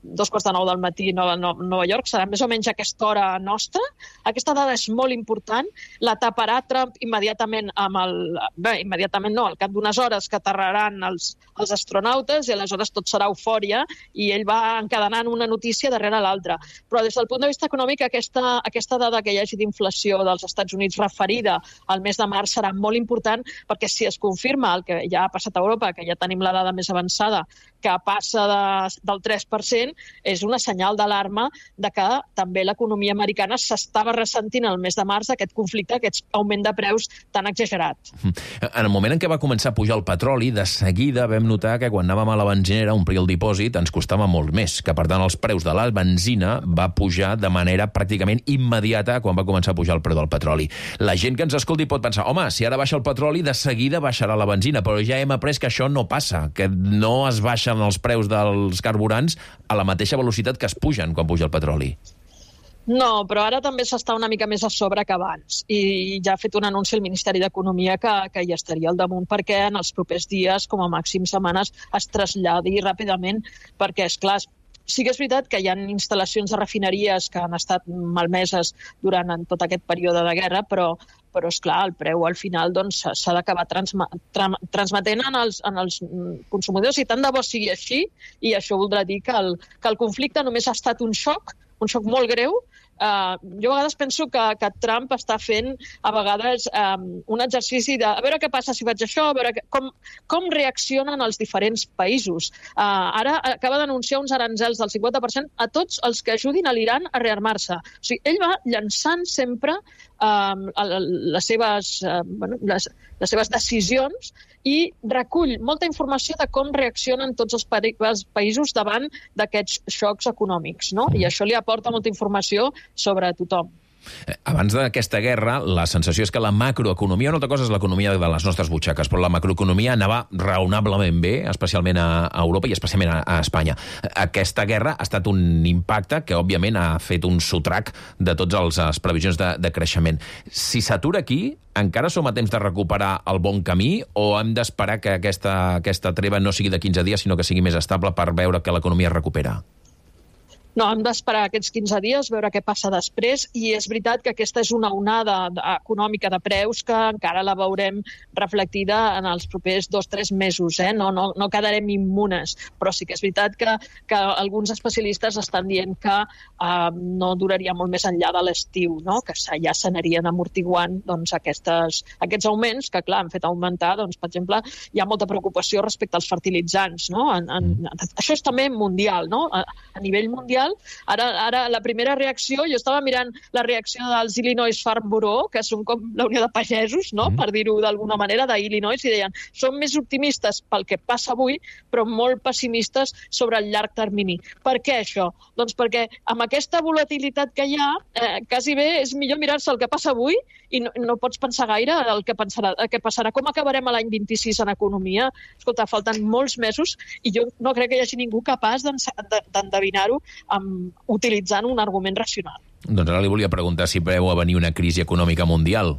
dos quarts de nou del matí a Nova, Nova York, serà més o menys aquesta hora nostra. Aquesta dada és molt important, la taparà Trump immediatament amb el... Bé, immediatament no, al cap d'unes hores que aterraran els, els astronautes i aleshores tot serà eufòria i ell va encadenant una notícia darrere l'altra. Però des del punt de vista econòmic, aquesta, aquesta dada que hi hagi d'inflació dels Estats Units referida al mes de març serà molt important, perquè si es confirma el que ja ha passat a Europa, que ja tenim la dada més avançada, que passa de, del tres per cent, és una senyal d'alarma de que també l'economia americana s'estava ressentint el mes de març aquest conflicte, aquest augment de preus tan exagerat. En el moment en què va començar a pujar el petroli, de seguida vam notar que quan anàvem a la benzinera a omplir el dipòsit ens costava molt més, que per tant els preus de la benzina va pujar de manera pràcticament immediata quan va començar a pujar el preu del petroli. La gent que ens escolti pot pensar, home, si ara baixa el petroli, de seguida baixarà la benzina, però ja hem après que això no passa, que no es baixen els preus dels carburants a la mateixa velocitat que es pugen quan puja el petroli. No, però ara també s'està una mica més a sobre que abans. I ja ha fet un anunci el Ministeri d'Economia que, que hi estaria al damunt perquè en els propers dies, com a màxim setmanes, es traslladi ràpidament, perquè, esclar, sí que és veritat que hi ha instal·lacions de refineries que han estat malmeses durant tot aquest període de guerra, però, però esclar, el preu al final doncs, s'ha d'acabar transma, tra, transmetent en els, en els consumidors, i tant de bo sigui així, i això voldrà dir que el, que el conflicte només ha estat un xoc, un xoc molt greu. Uh, jo a vegades penso que, que Trump està fent a vegades um, un exercici de a veure què passa si faig això, a veure que, com, com reaccionen els diferents països. Uh, ara acaba d'anunciar uns aranzels del cinquanta per cent a tots els que ajudin a l'Iran a rearmar-se. O sigui, ell va llançant sempre um, les, seves, uh, bueno, les, les seves decisions i recull molta informació de com reaccionen tots els, pa els països davant d'aquests xocs econòmics, no? I això li aporta molta informació sobre tothom. Abans d'aquesta guerra, la sensació és que la macroeconomia, una altra cosa és l'economia de les nostres butxaques, però la macroeconomia anava raonablement bé, especialment a Europa i especialment a Espanya. Aquesta guerra ha estat un impacte que, òbviament, ha fet un sotrac de totes les previsions de, de creixement. Si s'atura aquí, encara som a temps de recuperar el bon camí o hem d'esperar que aquesta, aquesta treva no sigui de quinze dies, sinó que sigui més estable per veure que l'economia es recupera? No, hem d'esperar aquests quinze dies, veure què passa després, i és veritat que aquesta és una onada econòmica de preus que encara la veurem reflectida en els propers dos o tres mesos, eh? no, no, no quedarem immunes, però sí que és veritat que, que alguns especialistes estan dient que eh, no duraria molt més enllà de l'estiu, no? Que ja s'anarien amortiguant doncs, aquestes, aquests augments que, clar, han fet augmentar, doncs, per exemple, hi ha molta preocupació respecte als fertilitzants, no? En, en, això és també mundial, no? A, a nivell mundial. Ara, ara la primera reacció, jo estava mirant la reacció dels Illinois Farm Bureau, que són com la Unió de Pagesos, no? Mm. Per dir-ho d'alguna manera, d'Illinois, i deien, som més optimistes pel que passa avui, però molt pessimistes sobre el llarg termini. Per què això? Doncs perquè amb aquesta volatilitat que hi ha, eh, quasi bé és millor mirar-se el que passa avui i no, no pots pensar gaire el que, pensarà, el que passarà. Com acabarem a l'any vint-i-sis en economia? Escolta, falten molts mesos i jo no crec que hi hagi ningú capaç d'endevinar-ho amb, utilitzant un argument racional. Doncs ara li volia preguntar si preveu a venir una crisi econòmica mundial.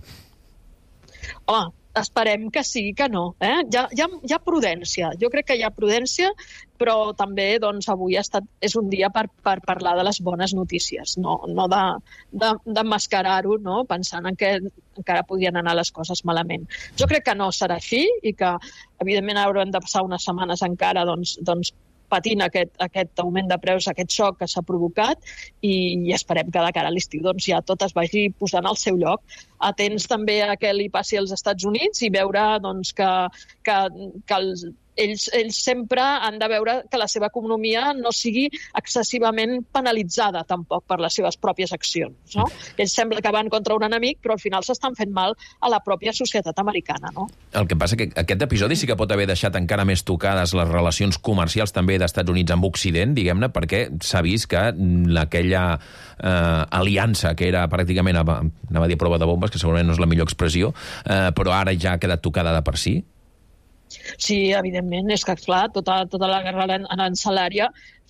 Home, esperem que sí, que no. Eh? Hi, ha, hi, ha, hi ha prudència. Jo crec que hi ha prudència, però també doncs, avui ha estat, és un dia per, per parlar de les bones notícies, no, no de, de, de mascarar-ho, no? Pensant en que encara podien anar les coses malament. Jo crec que no serà així i que, evidentment, haurem de passar unes setmanes encara doncs, doncs, patint aquest, aquest augment de preus, aquest xoc que s'ha provocat i, i esperem que de cara a l'estiu doncs, ja tot es vagi posant al seu lloc. Atents també a què li passi als Estats Units i veure doncs, que, que, que els, ells, ells sempre han de veure que la seva economia no sigui excessivament penalitzada tampoc per les seves pròpies accions. No? Ells sembla que van contra un enemic, però al final s'estan fent mal a la pròpia societat americana. No? El que passa que aquest episodi sí que pot haver deixat encara més tocades les relacions comercials també d'Estats Units amb Occident, diguem-ne, perquè s'ha vist que aquella eh, aliança que era pràcticament, anava a dir prova de bombes, que segurament no és la millor expressió, eh, però ara ja ha quedat tocada de per si. Sí, evidentment, és que, clar, tota, tota la guerra arancelària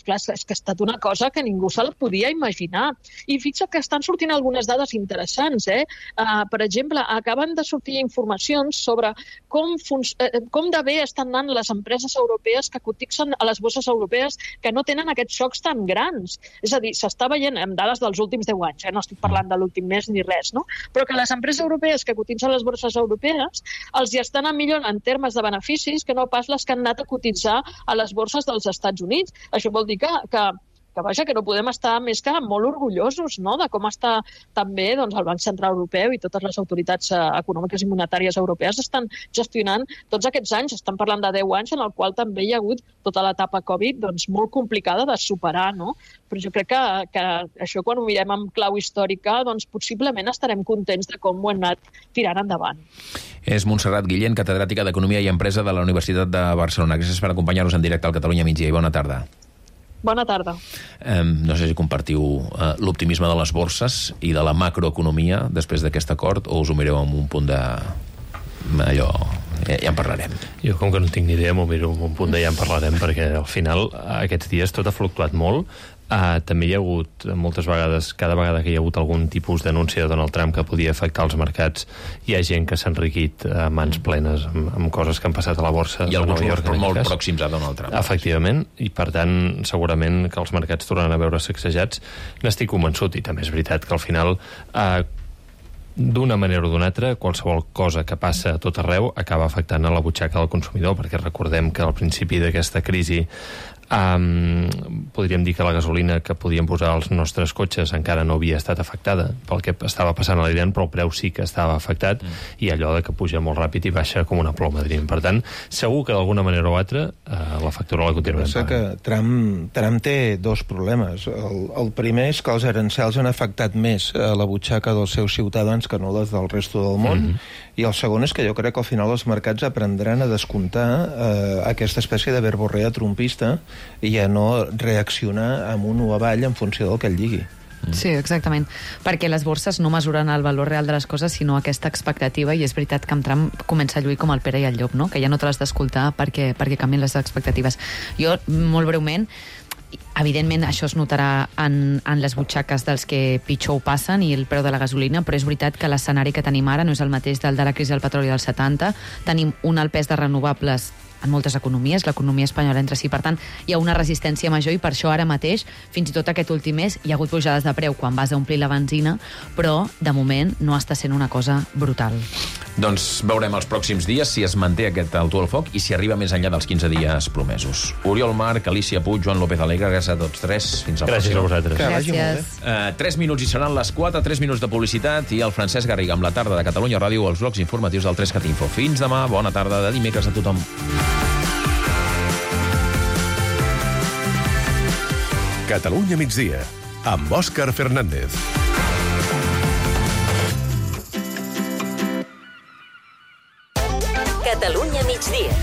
Clar, és que ha estat una cosa que ningú se la podia imaginar. I fixa que estan sortint algunes dades interessants. Eh? Uh, per exemple, acaben de sortir informacions sobre com, eh, com de bé estan anant les empreses europees que cotitzen a les borses europees que no tenen aquests xocs tan grans. És a dir, s'està veient amb dades dels últims deu anys, eh? No estic parlant de l'últim mes ni res, no? Però que les empreses europees que cotitzen a les borses europees els hi estan a millor en termes de beneficis que no pas les que han anat a cotitzar a les borses dels Estats Units. Això vol dir que, que, que, vaja, que no podem estar més que molt orgullosos, no?, de com està també doncs, el Banc Central Europeu i totes les autoritats eh, econòmiques i monetàries europees estan gestionant tots aquests anys. Estan parlant de deu anys en el qual també hi ha hagut tota l'etapa Covid doncs, molt complicada de superar, no? Però jo crec que, que això, quan ho mirem amb clau històrica, doncs possiblement estarem contents de com ho hem anat tirant endavant. És Montserrat Guillén, catedràtica d'Economia i Empresa de la Universitat de Barcelona. Gràcies per acompanyar-nos en directe al Catalunya Migdia i bona tarda. Bona tarda. Eh, no sé si compartiu eh, l'optimisme de les borses i de la macroeconomia després d'aquest acord, o us ho mireu amb un punt de... allò... Ja, ja en parlarem. Jo, com que no tinc ni idea, m'ho miro amb un punt de ja en parlarem, perquè al final aquests dies tot ha fluctuat molt. Uh, també hi ha hagut moltes vegades, cada vegada que hi ha hagut algun tipus d'anunci de Donald Trump que podia afectar els mercats, hi ha gent que s'ha enriquit a mans plenes amb, amb coses que han passat a la borsa. I alguns molt, molt pròxims a Donald Trump. Efectivament, i per tant segurament que els mercats tornaran a veure sacsejats. N'estic convençut, i també és veritat que al final uh, d'una manera o d'una altra, qualsevol cosa que passa a tot arreu acaba afectant a la butxaca del consumidor, perquè recordem que al principi d'aquesta crisi Um, podríem dir que la gasolina que podíem posar als nostres cotxes encara no havia estat afectada pel que estava passant a l'Iran, però el preu sí que estava afectat, mm. i allò de que puja molt ràpid i baixa com una ploma. Per tant, segur que d'alguna manera o altra uh, la factura la continuem pagant. Que Trump, Trump té dos problemes. El, el primer és que els arancels han afectat més a la butxaca dels seus ciutadans que no les del resto del món, mm-hmm. i el segon és que jo crec que al final els mercats aprendran a descomptar eh, aquesta espècie de verborrea trumpista i a no reaccionar amunt o avall en funció del que ell digui. Sí, exactament, perquè les borses no mesuren el valor real de les coses, sinó aquesta expectativa, i és veritat que amb Trump comença a lluir com el Pere i el Llop, no? Que ja no te l'has d'escoltar perquè, perquè canvien les expectatives. Jo, molt breument, evidentment això es notarà en, en les butxaques dels que pitjor ho passen i el preu de la gasolina, però és veritat que l'escenari que tenim ara no és el mateix del de la crisi del petroli dels setanta. Tenim un alt pes de renovables en moltes economies, l'economia espanyola entre si, per tant, hi ha una resistència major, i per això ara mateix, fins i tot aquest últim mes, hi ha hagut pujades de preu quan vas a omplir la benzina, però de moment no està sent una cosa brutal. Doncs veurem els pròxims dies si es manté aquest alto al foc i si arriba més enllà dels quinze dies promesos. Oriol Marc, Alicia Puig, Joan López Alegre, gràcies a tots tres. Fins al gràcies pròxim. a vosaltres. Gràcies. Uh, tres minuts i seran les quatre, tres minuts de publicitat i el Francesc Garriga amb la tarda de Catalunya Ràdio, els blocs informatius del tres cat Info. Fins demà, bona tarda de dimecres a tothom. Catalunya migdia, amb Òscar Fernández. Catalunya migdia.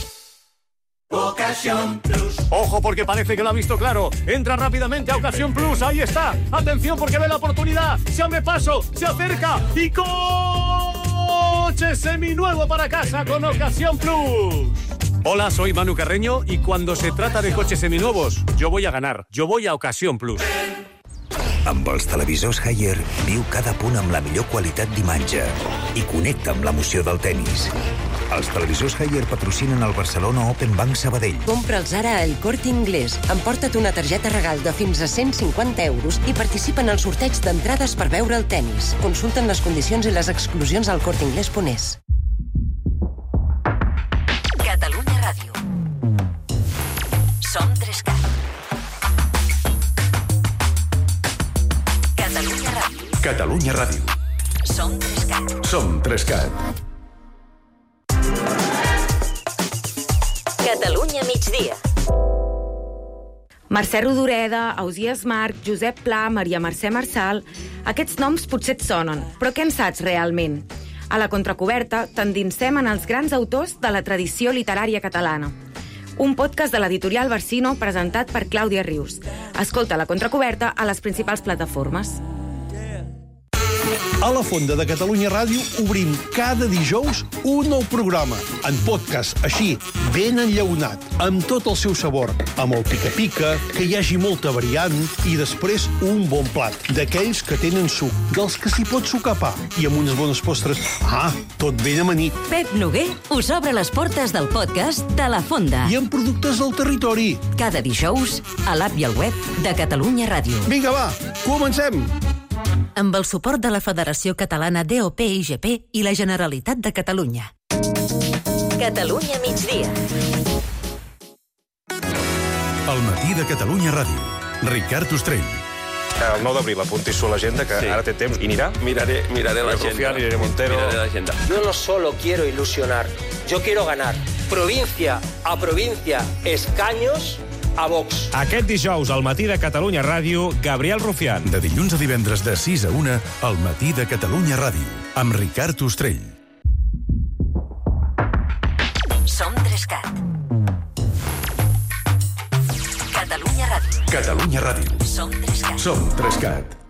Ocasión Plus. Ojo, porque parece que lo ha visto claro. Entra rápidamente a Ocasión Plus. Ahí está. Atención, porque ve la oportunidad. Se abre paso, se acerca y coche seminuevo para casa con Ocasión Plus. Hola, soy Manu Carreño y cuando se trata de coches seminuevos, yo voy a ganar. Yo voy a Ocasión Plus. Amb els televisors Haier, viu cada punt amb la millor qualitat d'imatge i connecta amb l'emoció del tennis. Els televisors Haier patrocinen el Barcelona Open Bank Sabadell. Compra'ls ara a El Corte Inglés. Emporta't una targeta regal de fins a cent cinquanta euros i participa en el sorteig d'entrades per veure el tennis. Consulta'n les condicions i les exclusions al corte inglés punt es. Catalunya Ràdio. Som tres cat. Catalunya Ràdio. Catalunya Ràdio. Som tres cat. Som tres cat. Catalunya migdia. Mercè Rodoreda, Ausiàs Marc, Josep Pla, Maria Mercè Marçal... Aquests noms potser et sonen, però què en saps realment? A la contracoberta t'endinsem en els grans autors de la tradició literària catalana. Un podcast de l'editorial Barsino presentat per Clàudia Rius. Escolta La Contracoberta a les principals plataformes. A la Fonda de Catalunya Ràdio obrim cada dijous un nou programa, en podcast, així, ben enllaunat, amb tot el seu sabor, amb el pica-pica, que hi hagi molta variant, i després un bon plat, d'aquells que tenen suc, dels que s'hi pot sucar pa, i amb unes bones postres. Ah, tot ben amanit. Pep Noguer us obre les portes del podcast de La Fonda. I amb productes del territori. Cada dijous, a l'app i al web de Catalunya Ràdio. Vinga, va, comencem! Amb el suport de la Federació Catalana D O P I G P i la Generalitat de Catalunya. Catalunya migdia. El matí de Catalunya Ràdio. Ricard Ostrell. El nou d'abril, apunti-s'ho a l'agenda, que sí. Ara té temps. I anirà? Miraré, miraré l'agenda. Rufián, Irene Montero... Miraré l'agenda. Yo no solo quiero ilusionar, yo quiero ganar. Provincia a provincia, escaños a Vox. Aquest dijous, al matí de Catalunya Ràdio, Gabriel Rufián. De dilluns a divendres de sis a una, al matí de Catalunya Ràdio, amb Ricard Ostrell. Som Trescat. Catalunya Ràdio. Catalunya Ràdio. Som Trescat. Som Trescat.